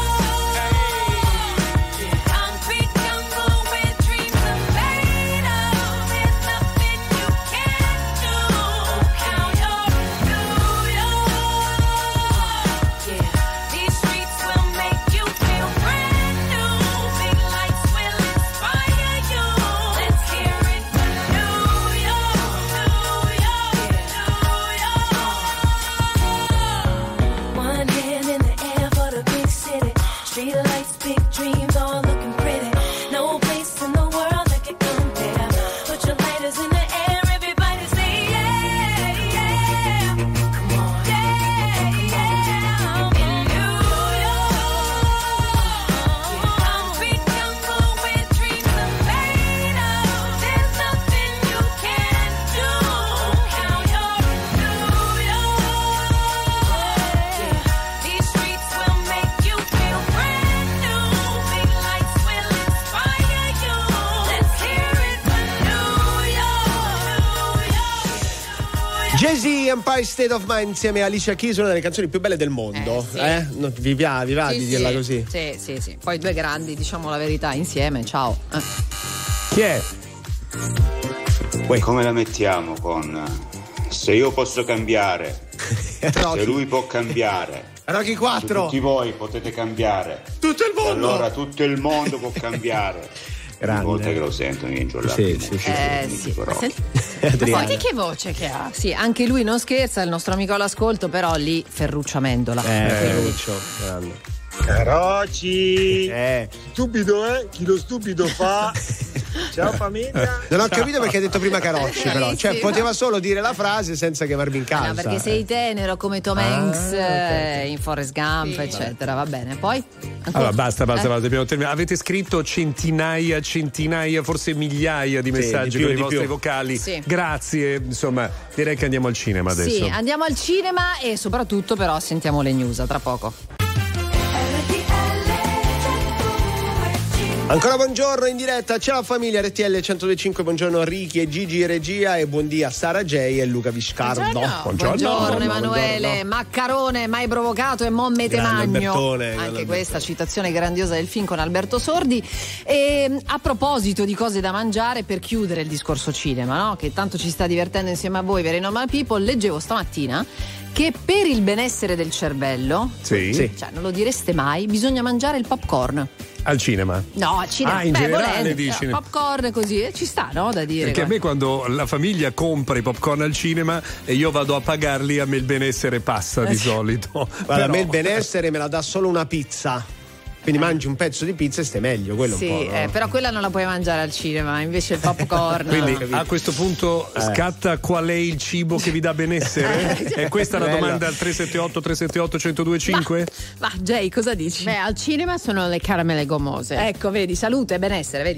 Jay-Z, Empire State of Mind insieme a Alicia Keys, una delle canzoni più belle del mondo.
Eh, sì.
eh? No, vi va, vi va
Sì,
di
sì,
dirla così?
Sì, sì, sì. Poi due grandi, diciamo la verità, insieme, ciao. Eh.
Chi è?
Poi come la mettiamo con se io posso cambiare, se lui può cambiare,
Rocky quattro,
se tutti voi potete cambiare,
tutto il mondo,
allora tutto il mondo può cambiare. Ogni volta che lo sento mi viene
sì, sì, sì,
Eh
sì.
sì.
Però.
Senti che voce che ha. Sì, anche lui non scherza, il nostro amico all'ascolto, però lì Ferruccio Amendola.
Eh, Ferruccio, grande.
Carocci, eh. stupido eh, chi lo stupido fa. Ciao famiglia.
Non ho capito perché ha detto prima Carocci, però. Cioè, poteva solo dire la frase senza chiamarmi in casa.
No, perché sei tenero come Tom Hanks ah, okay. in Forrest Gump, sì. eccetera. Va bene. Poi? Ancora?
Allora, basta, basta,
eh?
basta. Abbiamo terminato. Avete scritto centinaia, centinaia, forse migliaia di messaggi sì, di più, per i vostri più. vocali. Sì. Grazie. Insomma, direi che andiamo al cinema adesso.
Sì, andiamo al cinema e soprattutto, però, sentiamo le news tra poco.
Ancora buongiorno in diretta, c'è la famiglia R T L centodue e cinque, buongiorno Ricky e Gigi in regia e buondì a Sara J e Luca Viscardo.
Buongiorno, buongiorno, buongiorno Emanuele, buongiorno. Maccarone mai provocato e mo mete magno. Anche Albertone. Questa citazione grandiosa del film con Alberto Sordi. E a proposito di cose da mangiare, per chiudere il discorso cinema, no? Che tanto ci sta divertendo insieme a voi per i Normal People, leggevo stamattina che per il benessere del cervello,
sì.
cioè non lo direste mai, bisogna mangiare il popcorn.
Al cinema?
No, al cinema.
Ah, in
Beh,
generale
volendo,
dici?
No, popcorn così, eh, ci sta, no? Da dire.
Perché a me quando la famiglia compra i popcorn al cinema e io vado a pagarli, a me il benessere passa di solito.
Guarda,
Però...
a me il benessere me la dà solo una pizza. Quindi mangi un pezzo di pizza e stai meglio, quello
sì,
un po', no?
eh, però quella non la puoi mangiare al cinema, invece il popcorn.
Quindi a questo punto eh. scatta qual è il cibo che vi dà benessere? È questa la domanda al tre sette otto tre sette otto uno zero due cinque?
Ma, ma Jay, cosa dici?
Beh, al cinema sono le caramelle gommose.
Ecco, vedi, salute e benessere, vedi.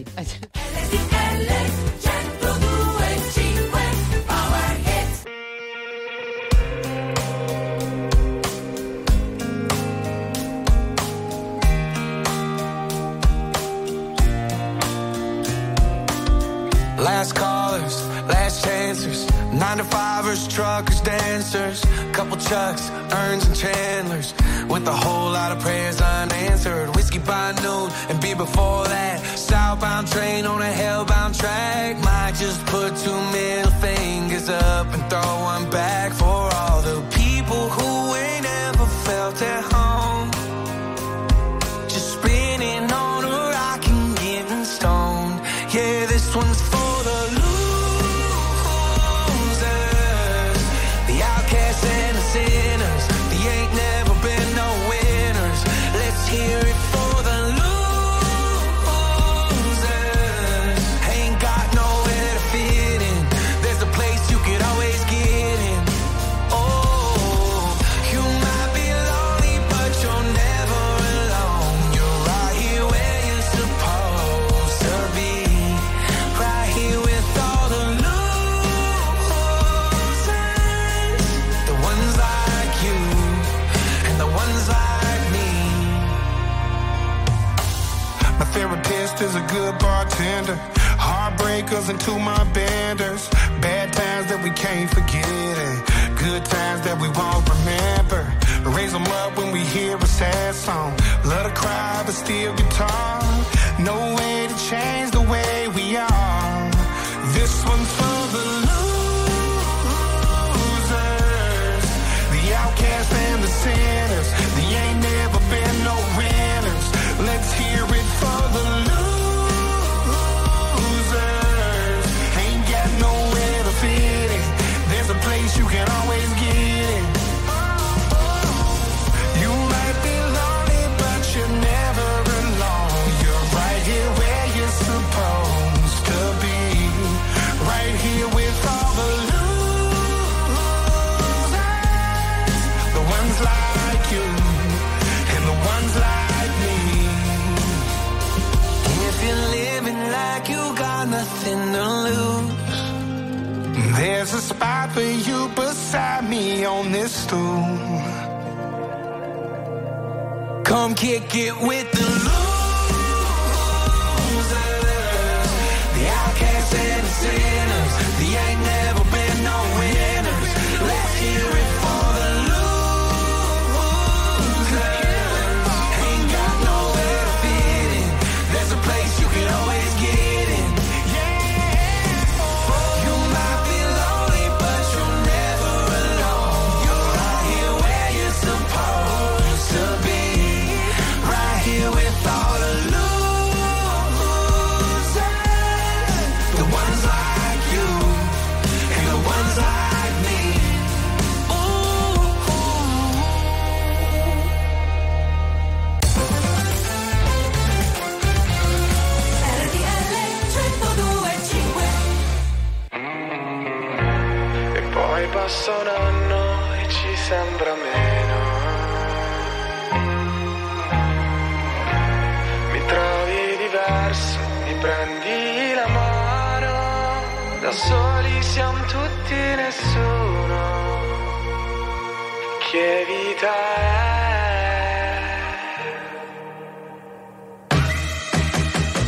Last callers, last chancers, nine to fivers, truckers, dancers, couple Chucks, Earns and Chandlers, with a whole lot of prayers unanswered. Whiskey by noon and beer before that. Southbound train on a hellbound track. Might just put two middle fingers up and throw one back for all the people who ain't ever felt at home. Just spinning on a rock and getting stoned. Yeah, this one's for sinners, they ain't never been no winners. Let's hear it for the losers. Ain't got nowhere to fit in. There's a place you could always get in. Oh, you might be lonely, but you're never alone. You're right here where you're supposed to be. Right here with all the losers, the ones like you and the ones like me. My therapist is a good bartender. Heartbreakers into my benders. Bad times that we can't forget and good times that we won't remember. Raise them up when we hear a sad song. Let her cry but still guitar. No way to change the way we are. This one's for the losers, the outcasts and the sinners. They ain't never been no winners. Let's hear it for the losers. Ain't got nowhere to fit in. There's a place you can always get in. You might be lonely, but you're never alone. You're right here where you're supposed to be. Right here with all the losers, the ones like you and the ones like me. If you're living like you got nothing to lose, there's a spot for you beside me on this stool. Come kick it with the losers, the outcasts and the sinners. They ain't never been no winners. Let's hear it for the losers. Ain't got nowhere to fit in. There's a place you can always get in. You might be lonely, but you're never alone. You're right here where you're supposed to be. Right here with all the losers, the ones like you and the ones like me. Ooh.
R T L centodue e cinque.
E poi passa un anno e ci sembra meno. Mi trovi diverso, mi prendi la mano. Da soli siamo tutti nessuno. Che vita è?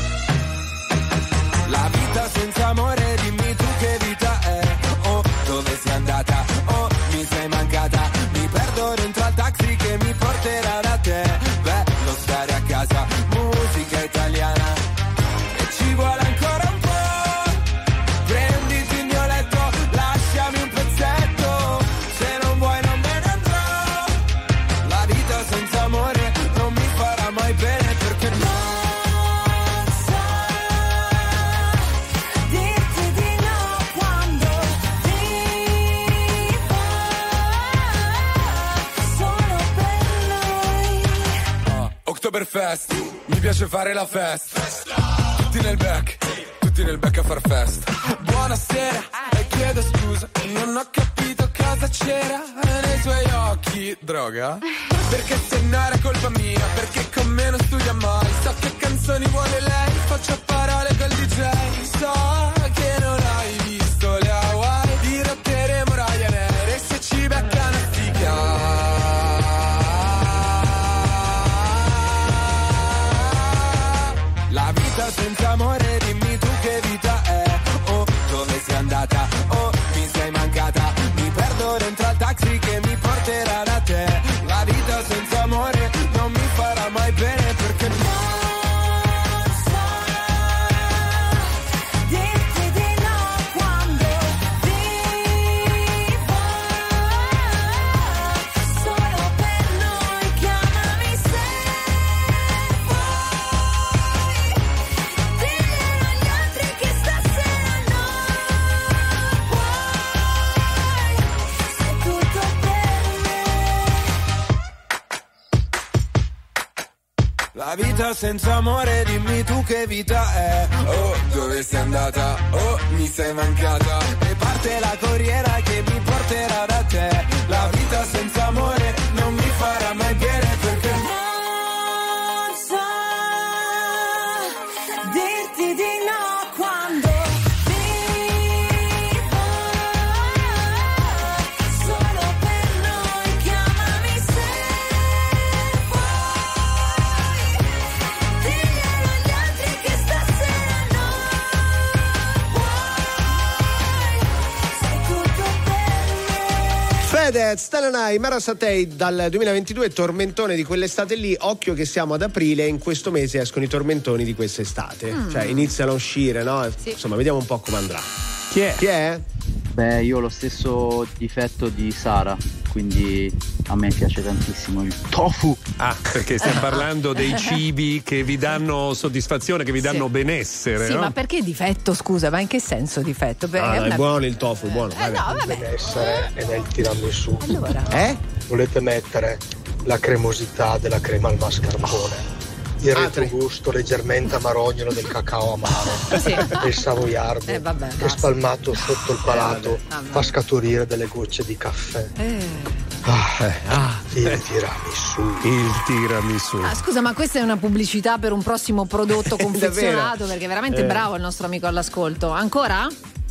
Oktoberfest, mi piace fare la festa. Tutti nel back, tutti nel back a far festa. Buonasera, e chiedo scusa, non ho capito cosa c'era nei tuoi occhi. Droga? Perché se no era colpa mia, perché con me non studia mai. So che canzoni vuole lei, faccio a parole col D J. So che non hai visto le Hawaii, dirotteremo Ryanair e se ci beccano figa. La vita senza amore, dimmi tu che vita è. Oh, dove sei andata? Oh, mi sei mancata. Mi perdo dentro al taxi che mi porterà da te. La vita senza amore non mi farà mai bene perché non so dirti di no quando vivo solo per noi. Chiamami se diglielo agli altri che stasera no puoi, sei tutto per me. La vita senza amore, dimmi tu che vita è. Oh, dove sei andata? Oh, mi sei mancata. E parte la corriera che mi porterà da te. La vita senza amore non mi farà mai bene perché non so dirti di no quando vivo solo per noi. Chiamami se diglielo agli altri che stasera no puoi, sei tutto per me.
Fedez, Telenai, Mara Satei dal duemilaventidue, tormentone di quell'estate lì. Occhio che siamo ad aprile e in questo mese escono i tormentoni di quest'estate.
Mm.
Cioè iniziano a uscire, no?
Sì.
Insomma, vediamo un po' come andrà.
Chi è?
Chi è?
Beh, io ho lo stesso difetto di Sara, quindi a me piace tantissimo il tofu.
Ah, perché stiamo parlando dei cibi che vi danno soddisfazione, che vi danno
Sì.
benessere,
Sì,
no?
ma perché difetto? Scusa, ma in che senso difetto? Beh,
Ah,
è
no,
una-
è buono il tofu, è buono.
Eh,
vai,
no,
vai.
vabbè.
Benessere e nel tiramisù.
Allora.
Eh?
Volete mettere la cremosità della crema al mascarpone, il
Ah, tre.
retrogusto leggermente amarognolo del cacao amaro,
Sì.
il savoiardo
Eh, vabbè,
che
basta.
spalmato sotto il palato
Ah,
fa scaturire delle gocce di caffè.
Eh.
Ah, il tiramisù.
Il tiramisù.
Ah, scusa, ma questa è una pubblicità per un prossimo prodotto confezionato? Perché è veramente
Eh.
bravo il nostro amico all'ascolto. Ancora?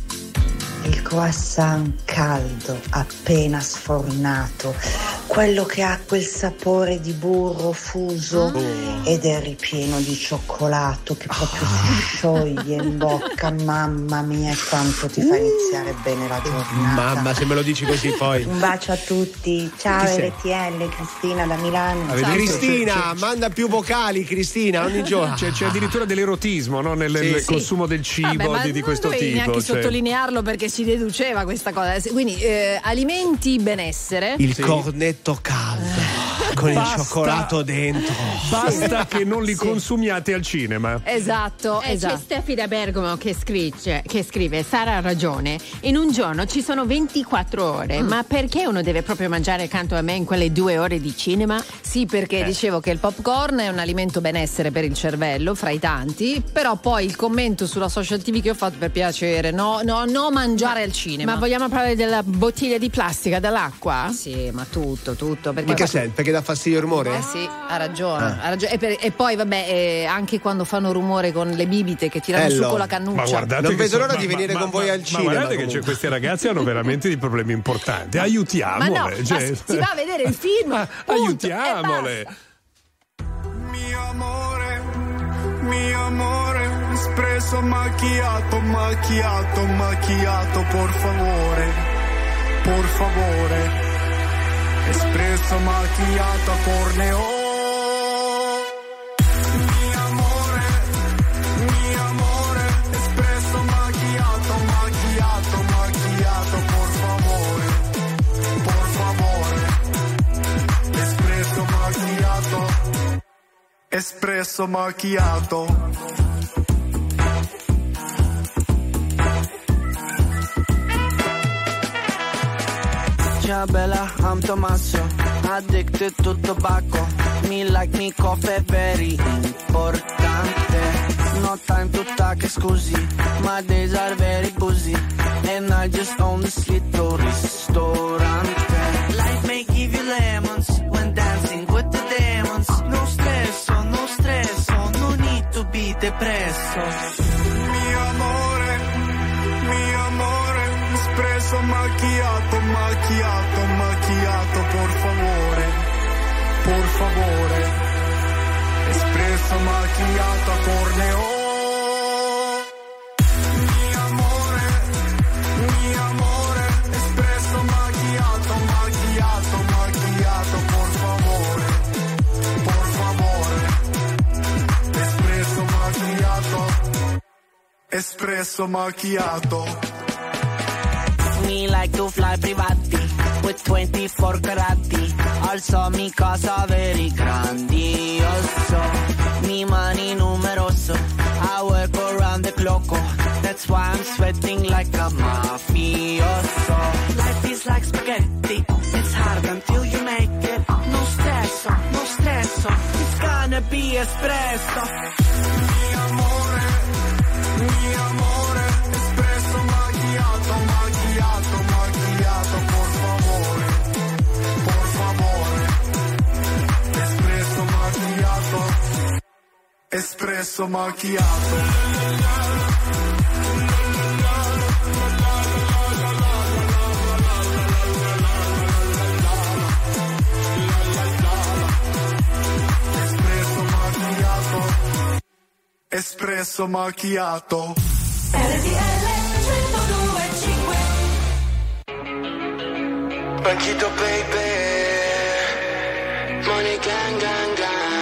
Il croissant caldo, appena sfornato, quello che ha quel sapore di burro fuso ed è ripieno di cioccolato che proprio si scioglie in bocca. Mamma mia, quanto ti fa iniziare bene la giornata.
Mamma, se me lo dici così poi.
Un bacio a tutti, ciao
Chi sei?
R T L, Cristina da Milano.
Ciao, Cristina, manda più vocali, Cristina, ogni giorno.
C'è, c'è addirittura dell'erotismo, no? Nel,
Sì,
nel
sì.
consumo del cibo
Vabbè, ma
di, di
non
questo
dovevi
tipo.
neanche
cioè.
sottolinearlo perché si deduceva questa cosa. Quindi eh, alimenti, benessere.
Il cornetto caldo con
Basta.
il cioccolato dentro.
Basta che non li consumiate al cinema.
Esatto,
Eh,
esatto.
C'è Steffi da Bergamo che scrive, che scrive: Sara ha ragione, in un giorno ci sono ventiquattro ore,
Mm.
ma perché uno deve proprio mangiare accanto a me in quelle due ore di cinema?
Sì, perché
Eh.
dicevo che il popcorn è un alimento benessere per il cervello, fra i tanti, però poi il commento sulla social T V che ho fatto, per piacere, no, no, no mangiare al cinema.
Ma vogliamo parlare della bottiglia di plastica, dell'acqua?
Sì, ma tutto, tutto. Perché
Ma che sente? Perché dà fastidio il rumore?
Eh sì, ha ragione.
Ah.
Ha ragione. E, per- e poi, vabbè, eh, anche quando fanno rumore con le bibite che tirano
Bello.
su con la cannuccia.
Ma guardate
Non
che
vedo
so-
l'ora
ma-
di
ma-
venire
ma-
con voi
ma-
al
ma
cinema,
guardate che
comunque.
c'è, questi ragazzi hanno veramente dei problemi importanti.
Ma no,
Aiutiamole.
ma
cioè-
si va a vedere il film. punto,
Aiutiamole.
e basta.
Mio amore, mio amore, espresso macchiato, macchiato, macchiato, por favore, por favore, espresso macchiato a corneo. Mio amore, mio amore, espresso macchiato, macchiato, macchiato, por favore, por favore, espresso macchiato. Espresso macchiato.
Ciao bella, I'm Tommaso, addicted to tobacco.
Me like me coffee è very importante. No time to talk, scusi. My days are very busy. And I just own this little ristorante. Life may give you lemons when dancing with the demons. No stresso, no stresso, no need to be depresso.
Mio amore, mio amore, espresso macchiato, macchiato, macchiato, por favore, por favore, espresso macchiato a corneo. Mio amore, mio amore, espresso macchiato, macchiato, macchiato, por favore, por favore, espresso macchiato, espresso macchiato.
Me like to fly privati with twenty-four carati. Also mi casa very grandioso. Mi mani numeroso. I work around the clock. That's why I'm sweating like a mafioso. Life is like spaghetti. It's hard until you make it. No stresso, no stresso. It's gonna be espresso.
Mi amore, mi amore, espresso macchiato, macchiato, macchiato, por favore, por favore, espresso macchiato, espresso macchiato. Espresso macchiato.
R T L centodue e cinque.
Banchito baby, money gang gang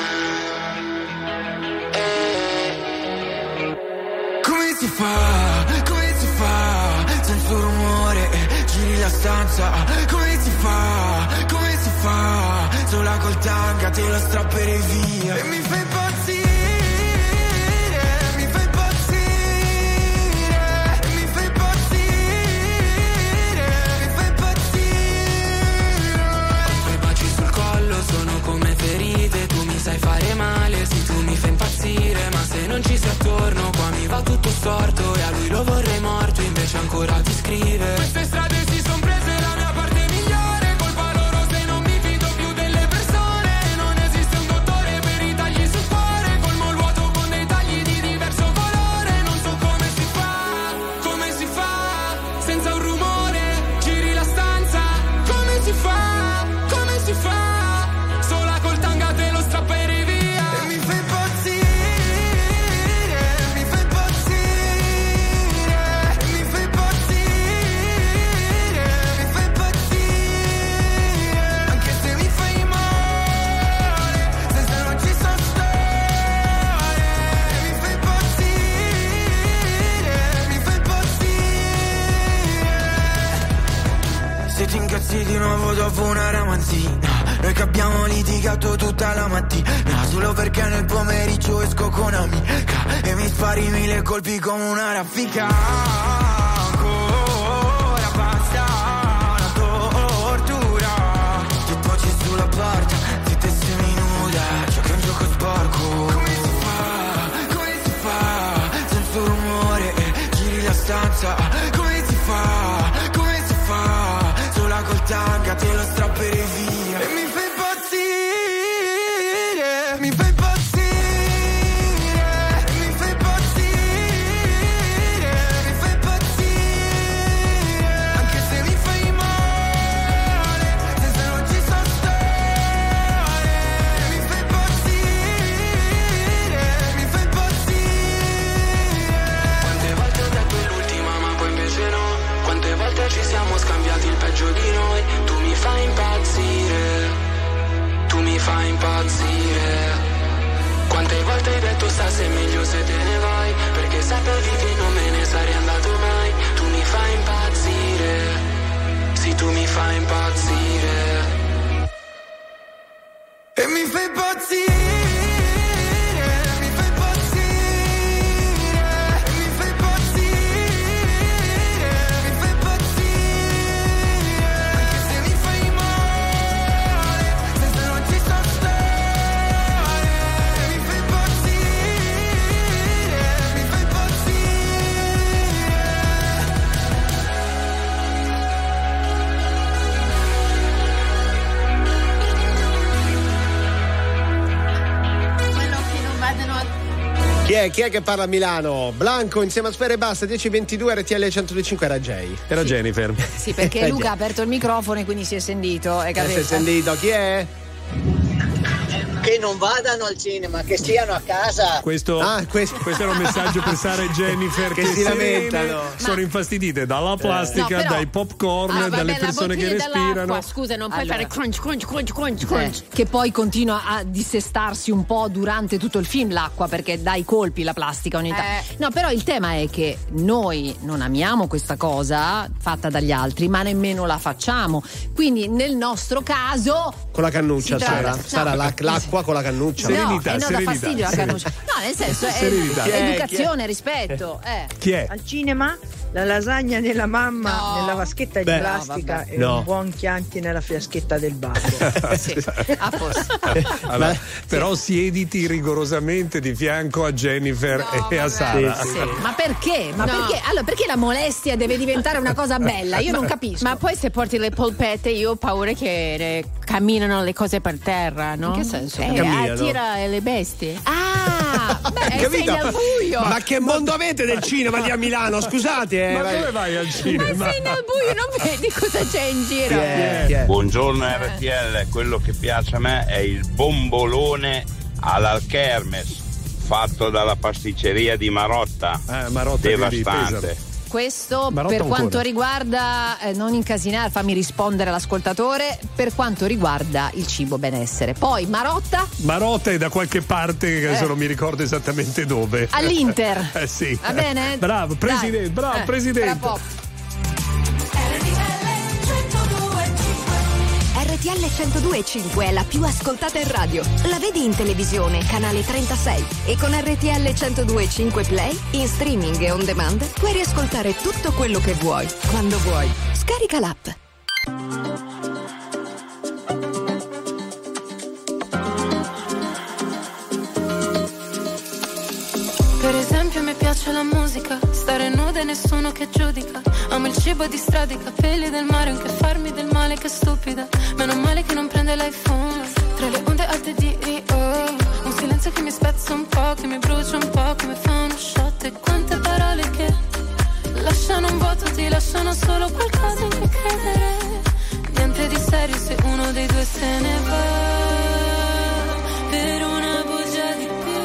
gang. Eh.
Come si fa, come si fa, senza un rumore, giri la stanza. Come si fa, come si fa, sola col tanga te lo strapperei via. E mi fai impazzire.
Come ferite, tu mi sai fare male, sì tu mi fai impazzire, ma se non ci sei attorno qua mi va tutto storto e a lui lo vorrei morto, invece ancora ti scrive. Queste strade si son prese la mia parte migliore, colpa loro se non mi fido più delle persone, non esiste un dottore per i tagli sul cuore, colmo il vuoto con dei tagli di diverso colore, non so come si fa, come si fa, senza un rumore, giri la stanza, come si fa, come si fa.
Di nuovo dopo una ramanzina, noi che abbiamo litigato tutta la mattina, solo perché nel pomeriggio esco con amica e mi spari mille colpi come una raffica. Ancora basta una tortura, ti poggi sulla porta, ti testi nuda, giochi un gioco sporco. Come si fa, come si fa, senza rumore, giri la stanza. Come si fa, come si fa, sola col tanga te lo strapperei via. E mi fai impazzire, mi fai impazzire, mi fai impazzire, mi fai impazzire, anche se mi fai male, senza non ci so stare. Mi fai impazzire, mi fai impazzire.
Quante volte ho detto l'ultima ma poi invece no, quante volte ci siamo scambiati il peggio di noi. Tu mi fai impazzire, tu mi fai impazzire. Quante volte hai detto sta se è meglio se te ne vai, perché sapevi che non me ne sarei andato mai. Tu mi fai impazzire, sì tu mi fai impazzire.
E mi fai impazzire.
è? Chi è che parla a Milano? Blanco insieme a Sfera e Basta, dieci ventidue R T L centodue e cinque era Jay.
Era
sì.
Jennifer.
Sì, perché Luca ha aperto il microfono e quindi si è sentito. Hai capito?
Si è sentito, chi è?
Che non vadano al cinema, che stiano a casa.
Questo,
ah, questo.
questo era un messaggio per Sara e Jennifer
che,
che
si lamentano.
Sono Ma... infastidite dalla plastica, no, però... dai popcorn,
ah,
dalle
vabbè,
persone che respirano.
Scusa, non puoi
allora.
fare crunch, crunch, crunch, crunch, crunch.
Eh, che poi continua a dissestarsi un po' durante tutto il film l'acqua, perché dà i colpi la plastica ogni tanto. Eh. No, però il tema è che noi non amiamo questa cosa fatta dagli altri, ma nemmeno la facciamo. Quindi nel nostro caso
con la cannuccia, Sara.
No.
Sara, l'acqua con la cannuccia.
Serenità,
no,
serenità,
dà fastidio la cannuccia. No, nel senso è educazione, rispetto. Eh.
Chi è?
Al cinema la lasagna della mamma
no.
nella vaschetta di
Beh,
plastica
no,
e
no.
un buon Chianti nella fiaschetta del babbo.
Sì, a posto.
Allora,
Ma,
però
sì.
siediti rigorosamente di fianco a Jennifer
no,
e a Sara.
Sì, sì.
Ma perché? Ma
no.
perché? Allora, perché la molestia deve diventare una cosa bella? Io non capisco.
Ma poi se porti le polpette io ho paura che eh, camminano le cose per terra, no?
In che senso?
Eh,
Camminano?
attira le bestie.
Ah, beh, sei
capito?
nel buio.
Ma che mondo avete del cinema di a Milano? Scusate, eh,
Ma
vai.
dove vai al cinema?
Ma sei nel buio, non vedi cosa c'è in giro?
Chi è? Chi è?
Buongiorno R T L, quello che piace a me è il bombolone all'Alkermes fatto dalla pasticceria di Marotta.
Eh, Marotta
devastante.
Questo
Marotta
per
ancora.
quanto riguarda, eh, non incasinare, fammi rispondere all'ascoltatore, per quanto riguarda il cibo benessere. Poi Marotta?
Marotta è da qualche parte che
Eh.
adesso non mi ricordo esattamente dove.
All'Inter.
Eh sì.
Va bene?
Bravo, presidente,
Dai.
bravo,
Eh,
presidente.
tra poco.
R T L centodue e cinque è la più ascoltata in radio. La vedi in televisione, canale trentasei. E con R T L centodue e cinque Play, in streaming e on demand, puoi riascoltare tutto quello che vuoi, quando vuoi. Scarica l'app.
Per esempio mi piace la musica, stare nuda e nessuno che giudica. Amo il cibo di strada, i capelli del mare, anche farmi del male, che stupida. Meno male che non prende l'iPhone, tra le onde alte di Rio. Un silenzio che mi spezza un po', che mi brucia un po', che mi fa uno shot. E quante parole che lasciano un vuoto, ti lasciano solo qualcosa in cui credere. Niente di serio se uno dei due se ne va. Per una bugia di più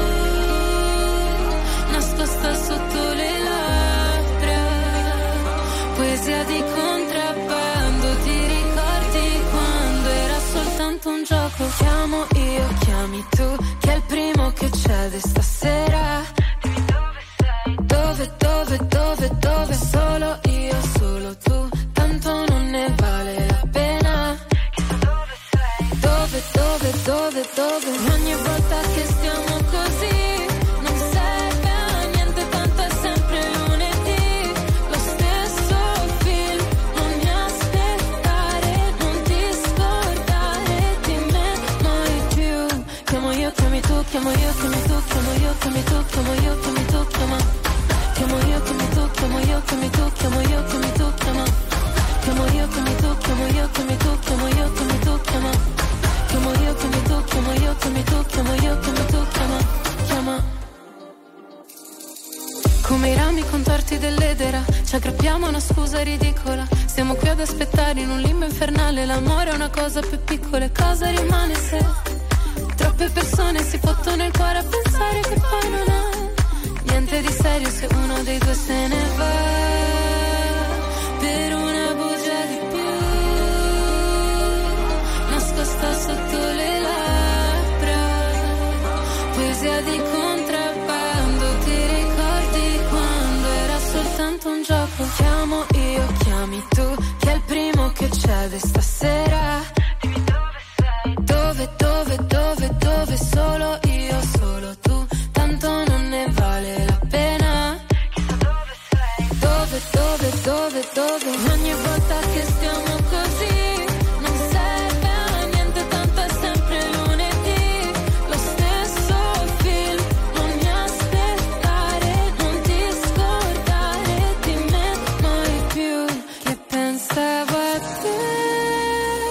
nascosta sotto le labbra, poesia di contrabbando. Ti ricordi quando era soltanto un gioco? Chiamo io, chiami tu, chi è il primo che cede stasera? Dimmi dove sei, dove, dove, dove, dove? Solo io, solo tu, tanto non ne vale la pena. Chissà dove sei, dove, dove, dove, dove? Ogni volta che stiamo così chiamo io, chiami tu, chiamo io, chiami tu, chiamo io, chiami tu, chiama. Chiamo io, chiami tu, chiamo io, chiami tu, chiamo io, chiami tu, chiama. Chiamo io, chiami tu, chiamo io, chiami tu, chiamo io, chiami tu, chiama. Chiamo io, chiami tu, chiamo io, chiami tu, chiamo io, chiami tu, chiama. Chiama. Come i rami contorti dell'edera, ci aggrappiamo a una scusa ridicola. Stiamo qui ad aspettare in un limbo infernale. L'amore è una cosa più piccola, e cosa rimane se troppe persone si fottono il cuore a pensare che poi non ha niente di serio se uno dei due se ne va. Per una bugia di più nascosta sotto le labbra, poesia di contrabbando. Ti ricordi quando era soltanto un gioco? Chiamo io, chiami tu, chi è il primo che cede stasera? Dimmi dove sei, dove, dove, dove, dove? Solo io, solo tu, tanto non ne vale la pena. Chissà dove sei, dove, dove, dove, dove? Ogni volta che stiamo così non serve a niente, tanto è sempre lunedì. Lo stesso film, non mi aspettare, non ti scordare di me mai più. Che pensavo a te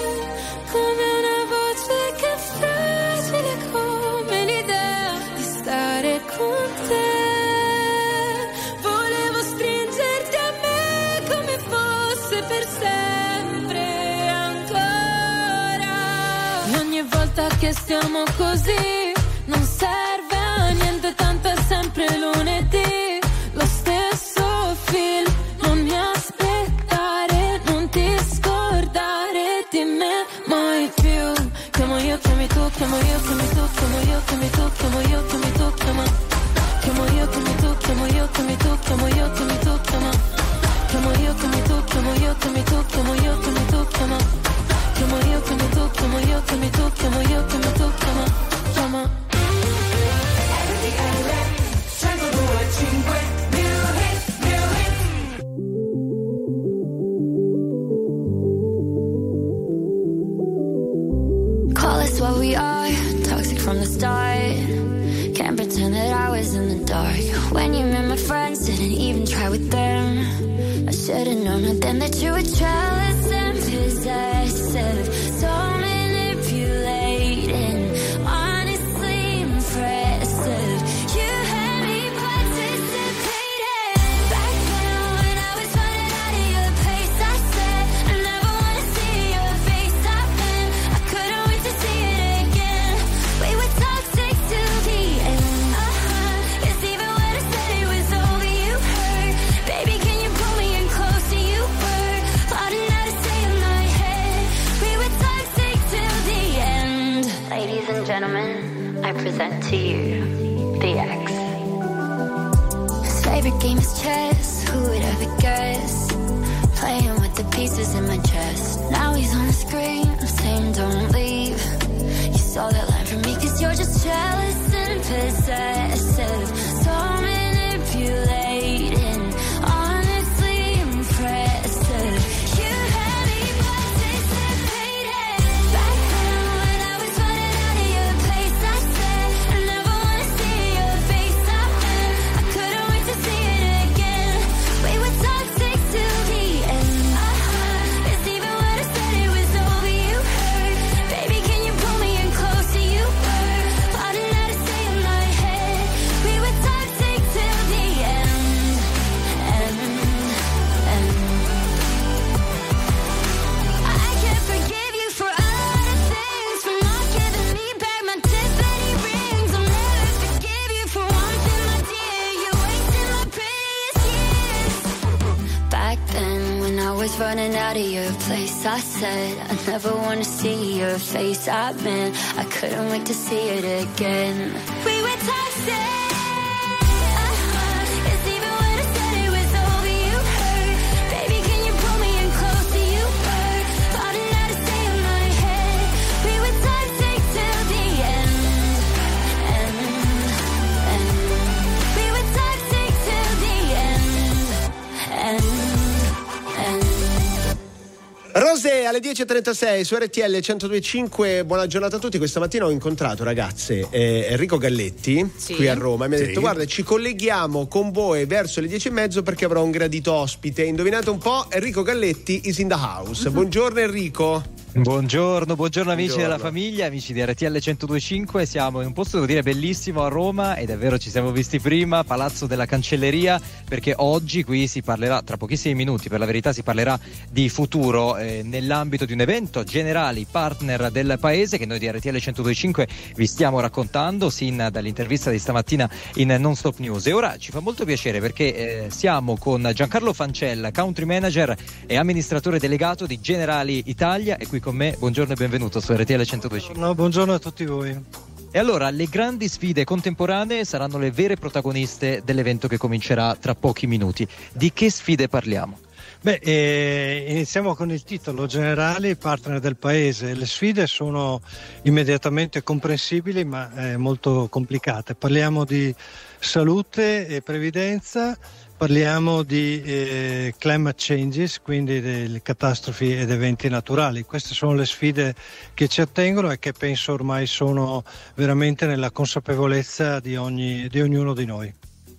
sempre ancora. E ogni volta che stiamo così non serve a niente, tanto è sempre lunedì. Lo stesso film, non mi aspettare, non ti scordare di me mai più. Chiamo io, chiami tu, chiamo io, chiami tu, chiamo io, chiami tu, chiamo io, chiami tu, chiama. Chiamo io, chiami tu, chiamo io, chiami tu, chiamo io, chiami tu, chiama. Chiamo io, chiami tu, chiamo io, chiami tu, chiamo io, chiami tu, chiama. Chiamo io, chiami tu, chiamo io, chiami tu, chiamo io, chiami tu, chiama. Chiama.
Call us what we are, toxic from the start. Can't pretend that I was in the dark. When you met my friends, didn't even try with them. I should've known then that you were jealous and possessive. So manipulating, honestly impressive. You had me participating. Back then when I was running out of your place, I said I never wanna see your face. I've been, I couldn't wait to see it again. We were toxic till the end. Uh-huh. It's even when I said it was over, you hurt. Baby, can you pull me in closer? You were plotting how to stay in my head. We were toxic till the end. Ladies and gentlemen, I present to you the X. His favorite game is chess. Who would ever guess? Playing with the pieces in my chest. Now he's on the screen, I'm saying don't leave. You saw that line from me cause you're just jealous and possessive. So manipulating, honestly impressive. You had me participating. Back then when I was running out of your place, I said I never wanna see your face. I've been, I couldn't wait to see it again. We were toxic till the end. Uh-huh. It's even when I said it was over, you hurt. Baby, can you pull me in closer? You were plotting how to stay in my head. We were toxic till the end. End, end. I can't forgive you for a lot of things, for not giving me back my Tiffany rings. I'll never forgive you for one thing, my dear. You're wasting my prettiest years. Back then when I was running out of your place, I said I never wanna see your face. I meant I couldn't wait to see it again. We were toxic. Uh-huh. It's even when I said it was over, you hurt. Baby, can you pull me in closer? You were plotting how to stay in my head. We were toxic till the end. End, end. We were toxic till the end. End, end.
Rosé alle dieci e trentasei su R T L centodue e cinque. Buona giornata a tutti. Questa mattina ho incontrato, ragazze, eh, Enrico Galletti,
Sì.
qui a Roma, e mi ha
Sì.
detto guarda, ci colleghiamo con voi verso le dieci e mezzo perché avrò un gradito ospite. Indovinate un po', Enrico Galletti is in the house. Buongiorno Enrico.
Buongiorno, buongiorno amici
Buongiorno.
della famiglia, amici di R T L centodue e cinque. Siamo in un posto, devo dire, bellissimo a Roma, e davvero ci siamo visti prima, Palazzo della Cancelleria, perché oggi qui si parlerà, tra pochissimi minuti per la verità, si parlerà di futuro eh, nell'ambito di un evento Generali Partner del Paese che noi di R T L centodue e cinque vi stiamo raccontando sin dall'intervista di stamattina in Non Stop News. E ora ci fa molto piacere perché eh, siamo con Giancarlo Fancella, country manager e amministratore delegato di Generali Italia, e qui con me. Buongiorno e benvenuto su R T L centodue e cinque.
No, buongiorno a tutti voi.
E allora, le grandi sfide contemporanee saranno le vere protagoniste dell'evento che comincerà tra pochi minuti. Di che sfide parliamo?
Beh, eh, iniziamo con il titolo: Generali Partner del Paese. Le sfide sono immediatamente comprensibili, ma eh, molto complicate. Parliamo di salute e previdenza, parliamo di eh, climate changes, quindi delle catastrofi ed eventi naturali. Queste sono le sfide che ci attengono e che penso ormai sono veramente nella consapevolezza di, ogni, di ognuno di noi.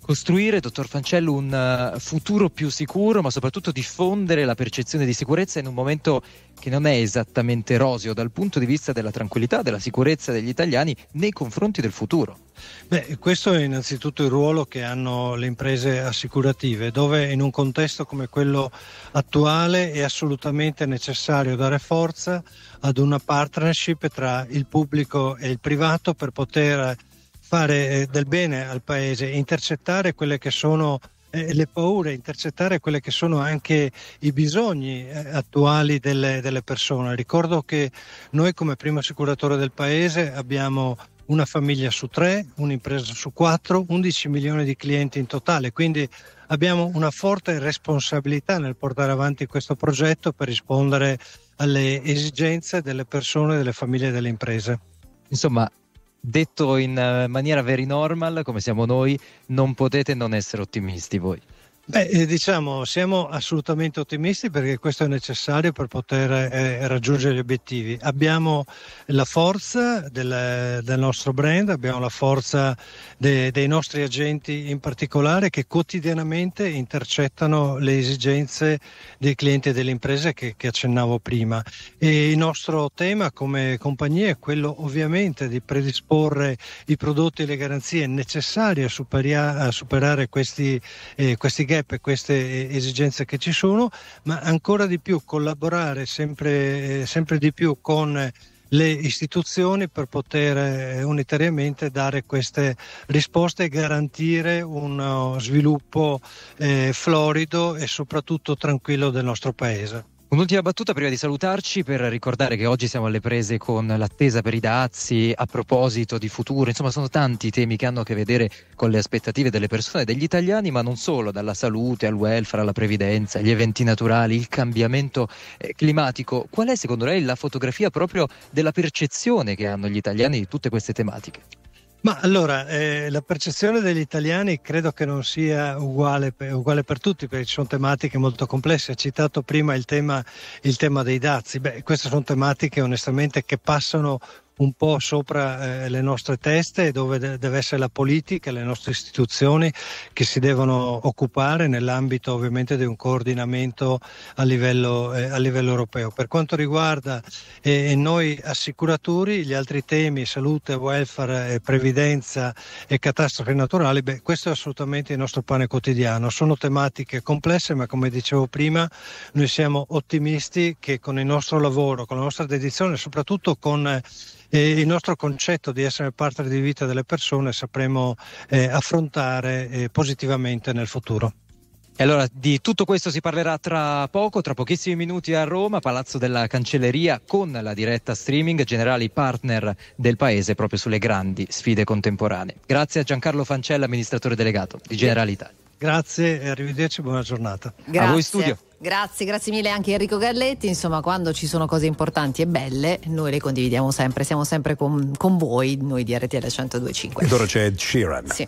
costruire, dottor Fancello, un uh, futuro più sicuro, ma soprattutto diffondere la percezione di sicurezza in un momento che non è esattamente roseo dal punto di vista della tranquillità, della sicurezza degli italiani nei confronti del futuro.
Beh, questo è innanzitutto il ruolo che hanno le imprese assicurative, dove in un contesto come quello attuale è assolutamente necessario dare forza ad una partnership tra il pubblico e il privato per poter fare del bene al paese, intercettare quelle che sono eh, le paure, intercettare quelle che sono anche i bisogni eh, attuali delle, delle persone. Ricordo che noi come primo assicuratore del paese abbiamo una famiglia su tre, un'impresa su quattro, undici milioni di clienti in totale, quindi abbiamo una forte responsabilità nel portare avanti questo progetto per rispondere alle esigenze delle persone, delle famiglie e delle imprese.
Insomma, detto in maniera very normal, come siamo noi, non potete non essere ottimisti voi.
Beh, eh, diciamo, siamo assolutamente ottimisti perché questo è necessario per poter eh, raggiungere gli obiettivi. Abbiamo la forza del, del nostro brand, abbiamo la forza de, dei nostri agenti in particolare che quotidianamente intercettano le esigenze dei clienti e delle imprese che, che accennavo prima. E il nostro tema come compagnia è quello ovviamente di predisporre i prodotti e le garanzie necessarie a, superia, a superare questi, eh, questi gap e queste esigenze che ci sono, ma ancora di più collaborare sempre, sempre di più con le istituzioni per poter unitariamente dare queste risposte e garantire uno sviluppo eh, florido e soprattutto tranquillo del nostro paese.
Un'ultima battuta prima di salutarci per ricordare che oggi siamo alle prese con l'attesa per i dazi a proposito di futuro, insomma sono tanti temi che hanno a che vedere con le aspettative delle persone, degli italiani, ma non solo, dalla salute al welfare, alla previdenza, gli eventi naturali, il cambiamento eh, climatico. Qual è secondo lei la fotografia proprio della percezione che hanno gli italiani di tutte queste tematiche?
Ma allora, eh, la percezione degli italiani credo che non sia uguale per, uguale per tutti, perché ci sono tematiche molto complesse. Ha citato prima il tema, il tema dei dazi. Beh, queste sono tematiche onestamente che passano un po' sopra eh, le nostre teste, dove de- deve essere la politica e le nostre istituzioni che si devono occupare nell'ambito ovviamente di un coordinamento a livello, eh, a livello europeo. Per quanto riguarda eh, noi assicuratori, gli altri temi, salute, welfare, eh, previdenza e catastrofi naturali, beh, questo è assolutamente il nostro pane quotidiano. Sono tematiche complesse, ma come dicevo prima, noi siamo ottimisti che con il nostro lavoro, con la nostra dedizione, soprattutto con eh, E il nostro concetto di essere partner di vita delle persone sapremo eh, affrontare eh, positivamente nel futuro.
E allora di tutto questo si parlerà tra poco, tra pochissimi minuti a Roma, Palazzo della Cancelleria, con la diretta streaming, generali partner del paese proprio sulle grandi sfide contemporanee. Grazie a Giancarlo Fancella, amministratore delegato di Generali Italia.
Grazie e arrivederci, buona giornata.
Grazie.
A voi studio.
Grazie, grazie mille anche Enrico Galletti. Insomma, quando ci sono cose importanti e belle, noi le condividiamo sempre, siamo sempre con, con voi, noi di R T L centodue e cinque.
Ed ora c'è Ed Sheeran.
Sì.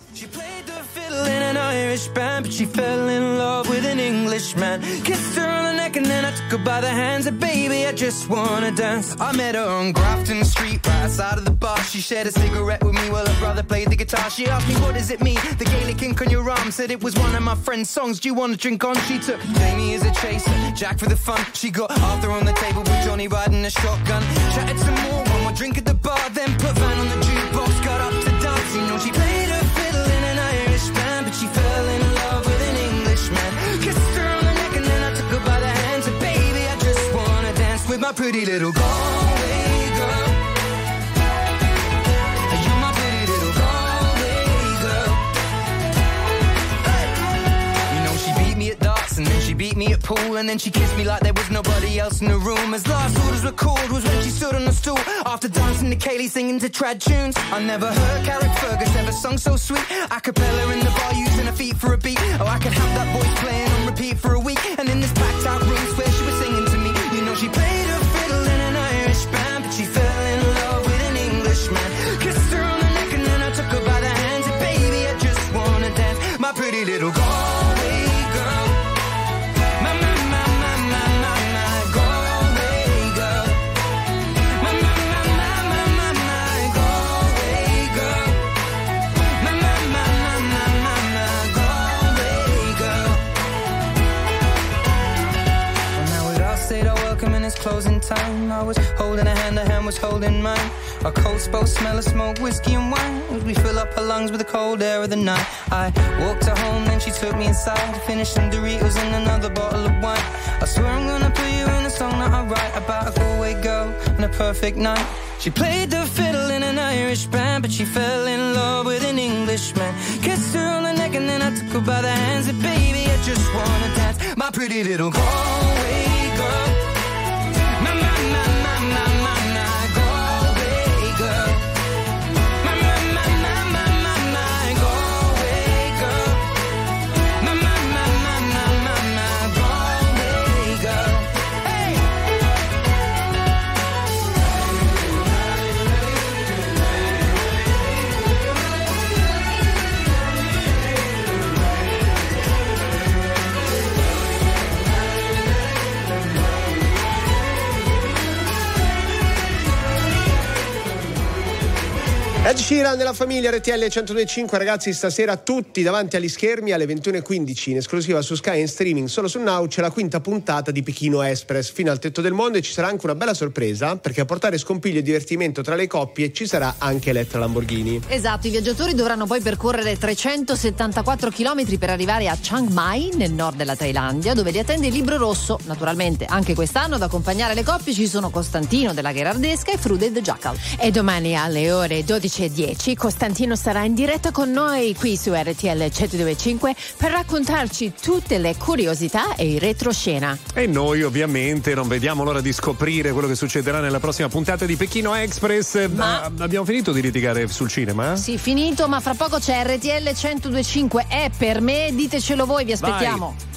In an Irish band, but she fell in love with an Englishman. Kissed her on the neck and then I took her by the hands. And baby, I just wanna dance. I met her on Grafton Street, right outside of the bar. She shared a cigarette with me while her brother played the guitar. She asked me, what does it mean? The Gaelic ink on your arm. Said it was one of my friend's songs. Do you wanna drink on? She took Jamie as a chaser, Jack for the fun. She got Arthur on the table with Johnny riding a shotgun. Chatted some more, one more drink at the bar. Then put Van on the jukebox, got up to dance. You know she played her fiddle in an Irish band, but she fell in love with an Englishman. Kissed her on the neck and then I took her by the hands. And baby, I just wanna dance with my pretty little Galway girl. You're my pretty little Galway girl. Hey. You know she beat me at darts and then she beat me at pool, and then she kissed me like there was nobody else in the room. As last orders were called was when she stood on the stool after dancing to Kaylee singing to trad tunes. I never heard Carrick Fergus ever sung so sweet. A cappella in the bar using her feet for a beat. Oh, I could have that voice playing on repeat for a week. And in this packed out room where she was singing to me, you know she played her fiddle in an Irish band, but she fell in love with an Englishman. Kissed her on the neck and then I took her by the hands. And baby, I just wanna dance, my pretty little Galway girl. My, my, my, my, my, my, my Galway girl. My, my, my, my, my, my, my Galway girl. My, my, my, my, my, my, my him in his closing time. I was holding a hand, a hand was holding mine. Our coats both smell of smoke, whiskey and wine, as we fill up our lungs with the cold air of the night. I walked her home, then she took me inside to finish some Doritos and another bottle of wine. I swear I'm gonna put you in a song that I write about a Galway girl and a perfect night. She played the fiddle in an Irish band, but she fell in love with an Englishman. Kissed her on the neck and then I took her by the hands. And baby, I just wanna dance, my pretty little Galway girl. My, my, my, my, my, my, my Galway girl. My, my, my, my, my, my, my Galway girl. My, my, my, my, my, my, my Galway girl. Hey!
Ed Sheeran nella famiglia R T L centodue e cinque, ragazzi, stasera tutti davanti agli schermi alle ventuno e quindici in esclusiva su Sky in streaming solo su Now c'è la quinta puntata di Pechino Express fino al tetto del mondo, e ci sarà anche una bella sorpresa perché a portare scompiglio e divertimento tra le coppie ci sarà anche Elettra Lamborghini.
Esatto, i viaggiatori dovranno poi percorrere trecentosettantaquattro chilometri per arrivare a Chiang Mai nel nord della Thailandia, dove li attende il Libro Rosso. Naturalmente anche quest'anno ad accompagnare le coppie ci sono Costantino della Gherardesca e Frude the Jackal.
E domani alle ore dodici e dieci Costantino sarà in diretta con noi qui su R T L centodue e cinque per raccontarci tutte le curiosità e il retroscena.
E noi ovviamente non vediamo l'ora di scoprire quello che succederà nella prossima puntata di Pechino Express. Ma ma abbiamo finito di litigare sul cinema?
Sì, finito, ma fra poco c'è R T L centodue e cinque, è per me, ditecelo voi, vi aspettiamo.
Vai.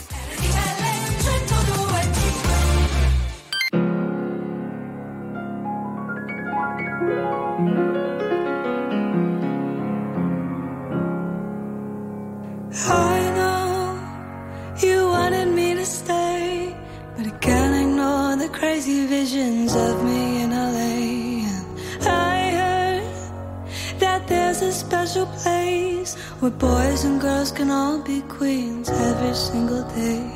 I know you wanted me to stay, but I can't ignore the crazy visions of me in L A. And I heard that there's a special place where boys and girls can all be queens every single day.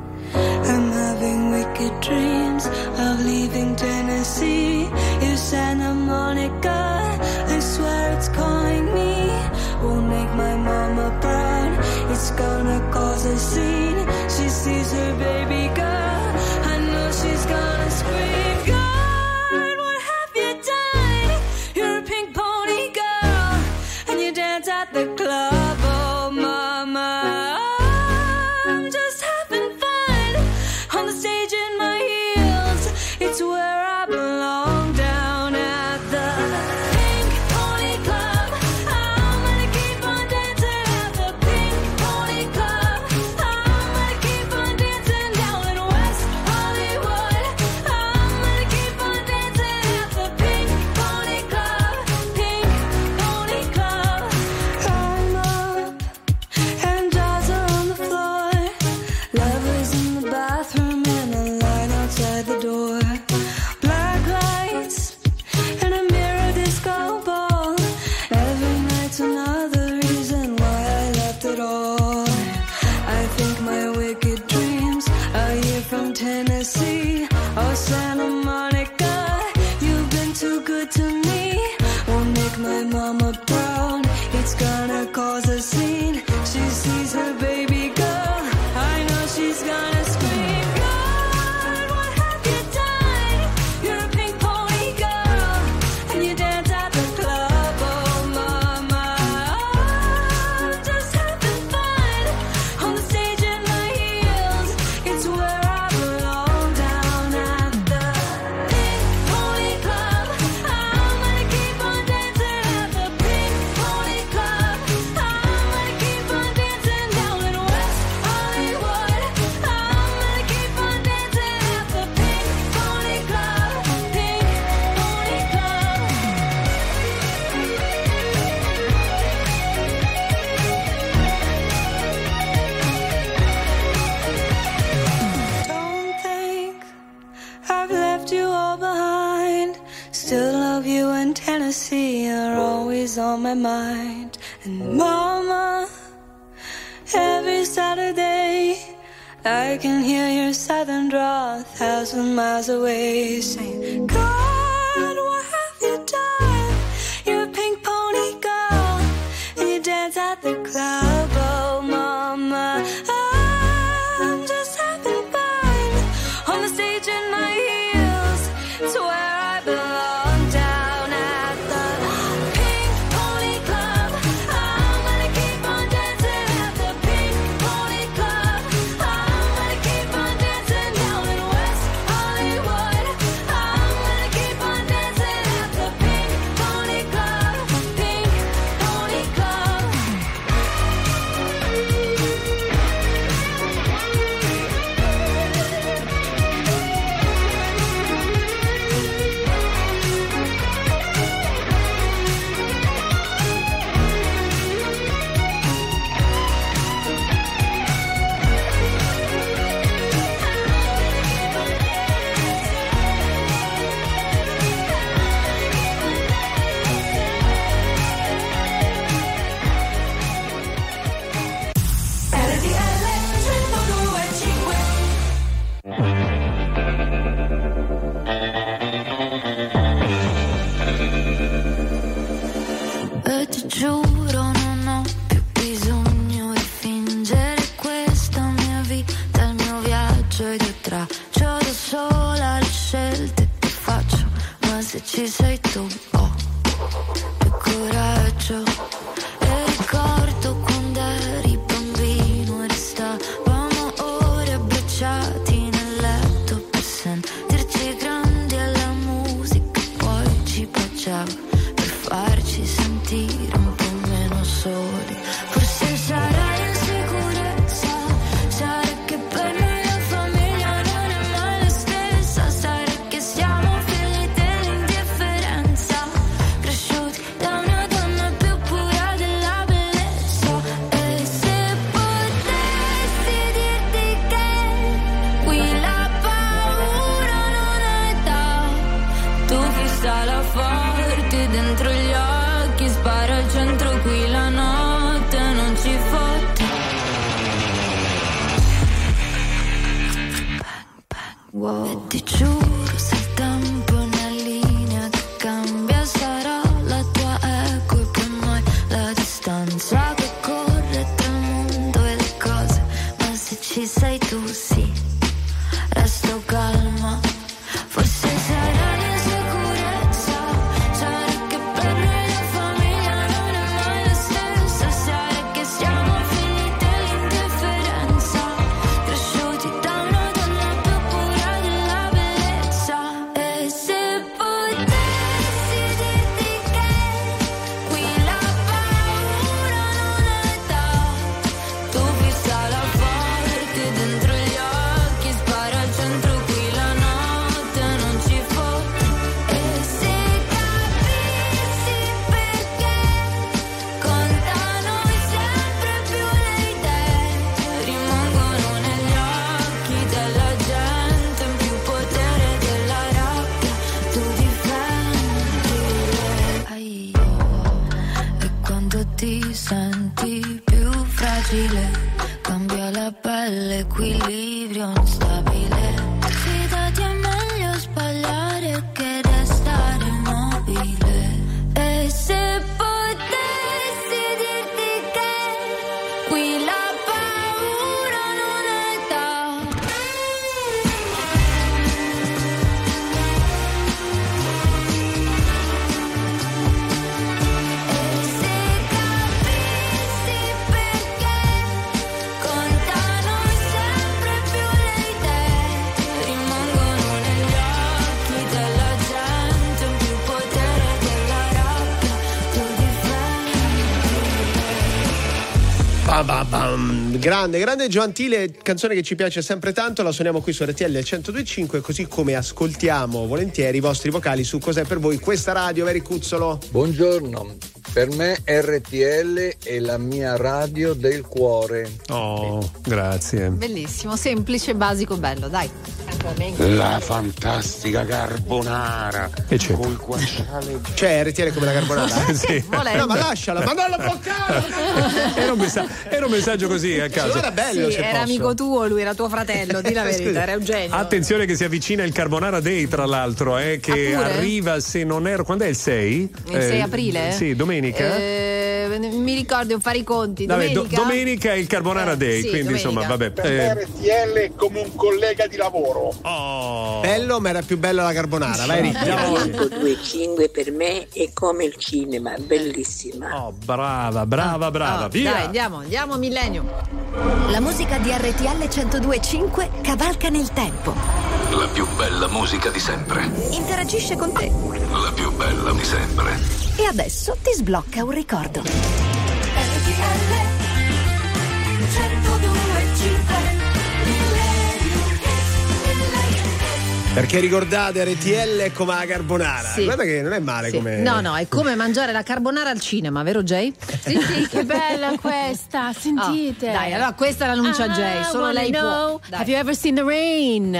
I'm having wicked dreams of leaving Tennessee. If Santa Monica, I swear it's calling me. Won't make my mama proud, it's gonna cause a scene. She sees her baby girl, I know she's gonna scream. God, what have you done? You're a pink pony girl, and you dance at the club. Oh mama, I'm just having fun on the stage in my heels. It's where I belong, down at the Pink Pony Club. I'm gonna keep on dancing at the Pink Pony Club. I'm gonna keep on dancing down in West Hollywood. I'm gonna keep on dancing at the Pink Pony Club. Pink Pony Club. I'm up and dolls are on the floor. Lovers in the bathroom and a line outside the door. Black lights and a mirror disco ball. Every night's another reason why I left it all. I think my wicked dreams are here from Tennessee or Santa Monica. You've been too good to me. Won't make my mama proud. It's gonna cause a scene. She sees her baby girl, I know she's gonna scream. God, what have you done? You're a pink pony girl, and you dance at the club. Oh mama, I'm just having fun on the stage in my heels. It's where I belong, down at the Pink Pony Club. I'm gonna keep on dancing at the Pink Pony Club. I'm gonna keep on dancing down in West Hollywood. I'm gonna keep on dancing at the Pink Pony Club. Pink Pony Club. Don't think I've left you all behind. Still love you, and Tennessee are always on my mind. And mama, every Saturday I can hear your southern drawl a thousand miles away, saying, God, what have you done? You're a pink pony girl, and you dance at the club. Oh, mama, I'm just having fun on the stage in my heels. It's where I belong, down at the Pink Pony Club. I'm gonna keep on dancing at the Pink Pony Club. I'm gonna keep on dancing down in West Hollywood. I'm gonna keep on dancing at the Pink Pony Club. Pink Pony Club. E ti giuro non ho più bisogno di fingere questa mia vita, il mio viaggio ed io traccio da sola le scelte che faccio, ma se ci sei tu ho più coraggio. E ricordo quando eri bambino e restavamo ore abbracciati nel letto per sentirci grandi e la musica poi ci baciava per farci sentire un po' meno soli. Forse sarai in sicurezza, sai che per noi la famiglia non è mai la stessa, sai che siamo figli dell'indifferenza, cresciuti da una donna più pura della bellezza. E se potessi dirti che qui la paura non è età, tu fissa la forte dentro gli occhi, spara al centro qui la notte non ci fotte. Wow. E ti giuro, se il tempo è una linea che cambia, sarà la tua eco e poi mai la distanza che corre tra il mondo e le cose, ma se ci sei tu sì, resto calma. Forse sarai in sicurezza, sai che per noi la famiglia non è mai la stessa, sai che siamo figli dell'indifferenza, cresciuti da una donna più pura della bellezza. E se potessi dirti che qui la paura non è età, tu fissa la forte dentro gli occhi, spara al centro qui la notte non ci fotte. E se capissi perché contano sempre più le idee, rimangono negli occhi della gente, in più potere della rabbia, tu difendi lei. E quando ti senti più fragile, cambia la pelle, equilibrio instabile. Fidati, è meglio sbagliare che restare immobile. E se potessi dirti che qui la paura non è età, e se capissi perché contano sempre più le idee, rimangono negli occhi della gente, in più potere della rabbia, tu difendi.
Bam, bam, bam. Grande, grande Gioantile, canzone che ci piace sempre tanto, la suoniamo qui su R T L centodue e cinque, così come ascoltiamo volentieri i vostri vocali su cos'è per voi questa radio. Veri Cuzzolo?
Buongiorno, per me R T L è la mia radio del cuore.
Oh, grazie.
Bellissimo, semplice, basico, bello, dai.
La fantastica carbonara
e c'è
col guanciale.
Cioè, R T L come la carbonara?
Sì.
No, ma lasciala, ma non la bloccare!
Era un, messa- era un messaggio così a caso.
Era bello,
Sì,
se
era
posso.
amico tuo, lui era tuo fratello, di la verità, era Eugenio.
Attenzione che si avvicina il Carbonara Day, tra l'altro, eh, che
Ah, pure?
arriva, se non ero, quando è il sei?
Il sei aprile?
Sì, domenica.
Eh, mi ricordo, devo fare i conti.
Vabbè,
Domenica?
do- domenica è il Carbonara Day,
sì,
quindi
domenica.
insomma, vabbè.
Per
eh,
me R T L è come un collega di lavoro.
Oh.
Bello, ma era più bella la carbonara. Vai, Ricca.
centodue per me è come il cinema, bellissima.
Oh, brava, brava, brava,
Oh,
via.
Dai, andiamo, andiamo Millennium.
La musica di R T L centodue e cinque cavalca nel tempo.
La più bella musica di sempre.
Interagisce con te.
La più bella di sempre.
E adesso ti sblocca un ricordo.
Perché ricordate R T L è come la carbonara.
Sì.
Guarda che non è male
Sì.
come.
No, no, è come mangiare la carbonara al cinema, vero Jay?
Sì, sì, che bella questa, sentite.
Oh, dai, allora questa l'annuncia
Ah,
Jay, solo
wanna
lei
know,
può. Dai.
Have you ever seen the rain?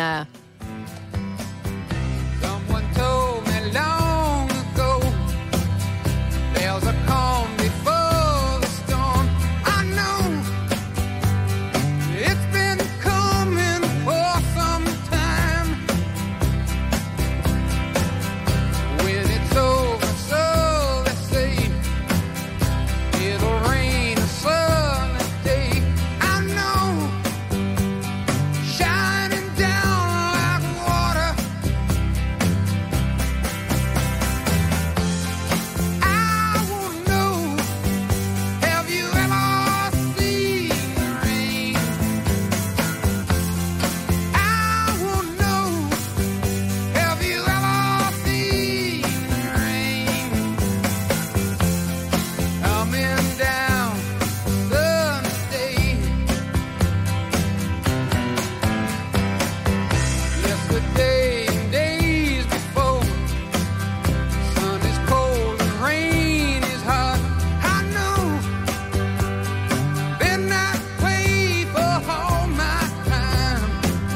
Someone told me long ago there's a calm before the storm. I know it's been coming for some time. When it's over, so they say it'll rain a sunny day. I know, shining down like water. I wanna know, have you ever seen the rain? I wanna know, have you ever seen the rain? Coming down sunny day. Yesterday and days before, sun is cold and rain is hot. I know, been that way for all my time.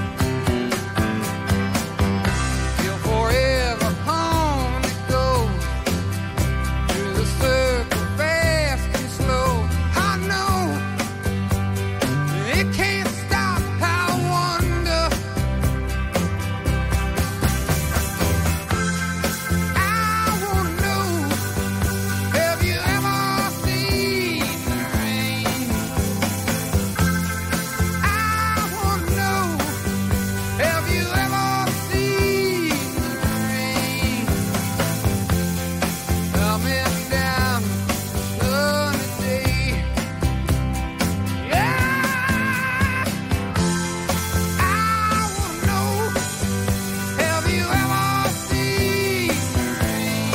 Till forever home it goes, through the circle fast and slow. I know, it can't stop. I wonder, I wanna know, have you ever seen the rain? I wanna know, have you ever seen the rain? Coming down sunny day. Yeah, I wanna know, have you ever seen the rain?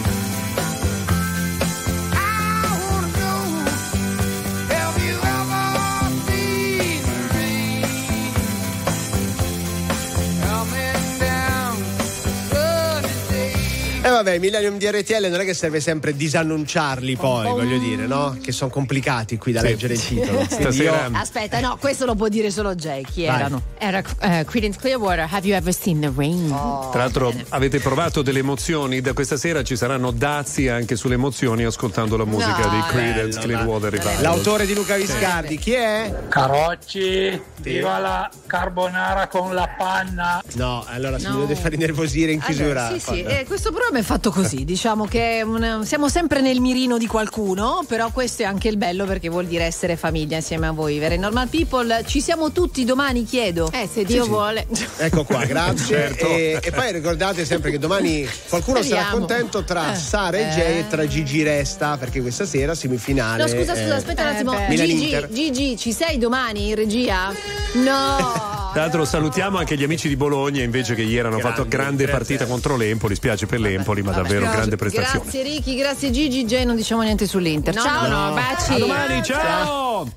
I wanna know, have you ever seen the rain? Coming down sunny day.
Eh vabbè, i Millennium di R T L non è che serve sempre disannunciarli poi, voglio dire, no? Che sono complicati qui da
Sì.
leggere il titolo. Quindi
Stasera-
io-
Aspetta, no, questo lo può dire solo Jay. Chi
Vai.
erano?
Era eh, Creedence Clearwater, Have you ever seen the rain?
Tra l'altro avete provato delle emozioni, da questa sera ci saranno dazi anche sulle emozioni ascoltando la musica
No,
di Creedence
bello,
Clearwater Revival.
L'autore di Luca Viscardi, chi è?
Carocci, viva la carbonara con la panna.
No, allora se
No.
mi dovete far innervosire in chiusura.
Allora, sì, sì,
guarda.
eh, questo programma è fatto così, diciamo che è un- siamo sempre nel mirino di qualcuno, però questo è anche il bello perché vuol dire essere famiglia insieme a voi, vere Normal People. Ci siamo tutti domani, chiedo.
Eh, se Dio
sì.
vuole.
Ecco qua, grazie.
Certo.
E, e poi ricordate sempre che domani qualcuno sarà
Speriamo.
contento tra
Eh.
Sara e Jay e tra Gigi Resta, perché questa sera semifinale.
No, scusa,
eh,
scusa, aspetta un
eh,
attimo.
beh.
Gigi,
Milan-Inter.
Gigi, ci sei domani in regia? No.
Tra l'altro salutiamo anche gli amici di Bologna invece che ieri hanno
Grandi,
fatto grande
grazie.
partita contro l'Empoli, spiace per l'Empoli ma davvero grande prestazione.
Grazie Ricky, grazie Gigi, Jay non diciamo niente sull'Inter.
No,
Ciao.
no, no, baci.
A domani, ciao.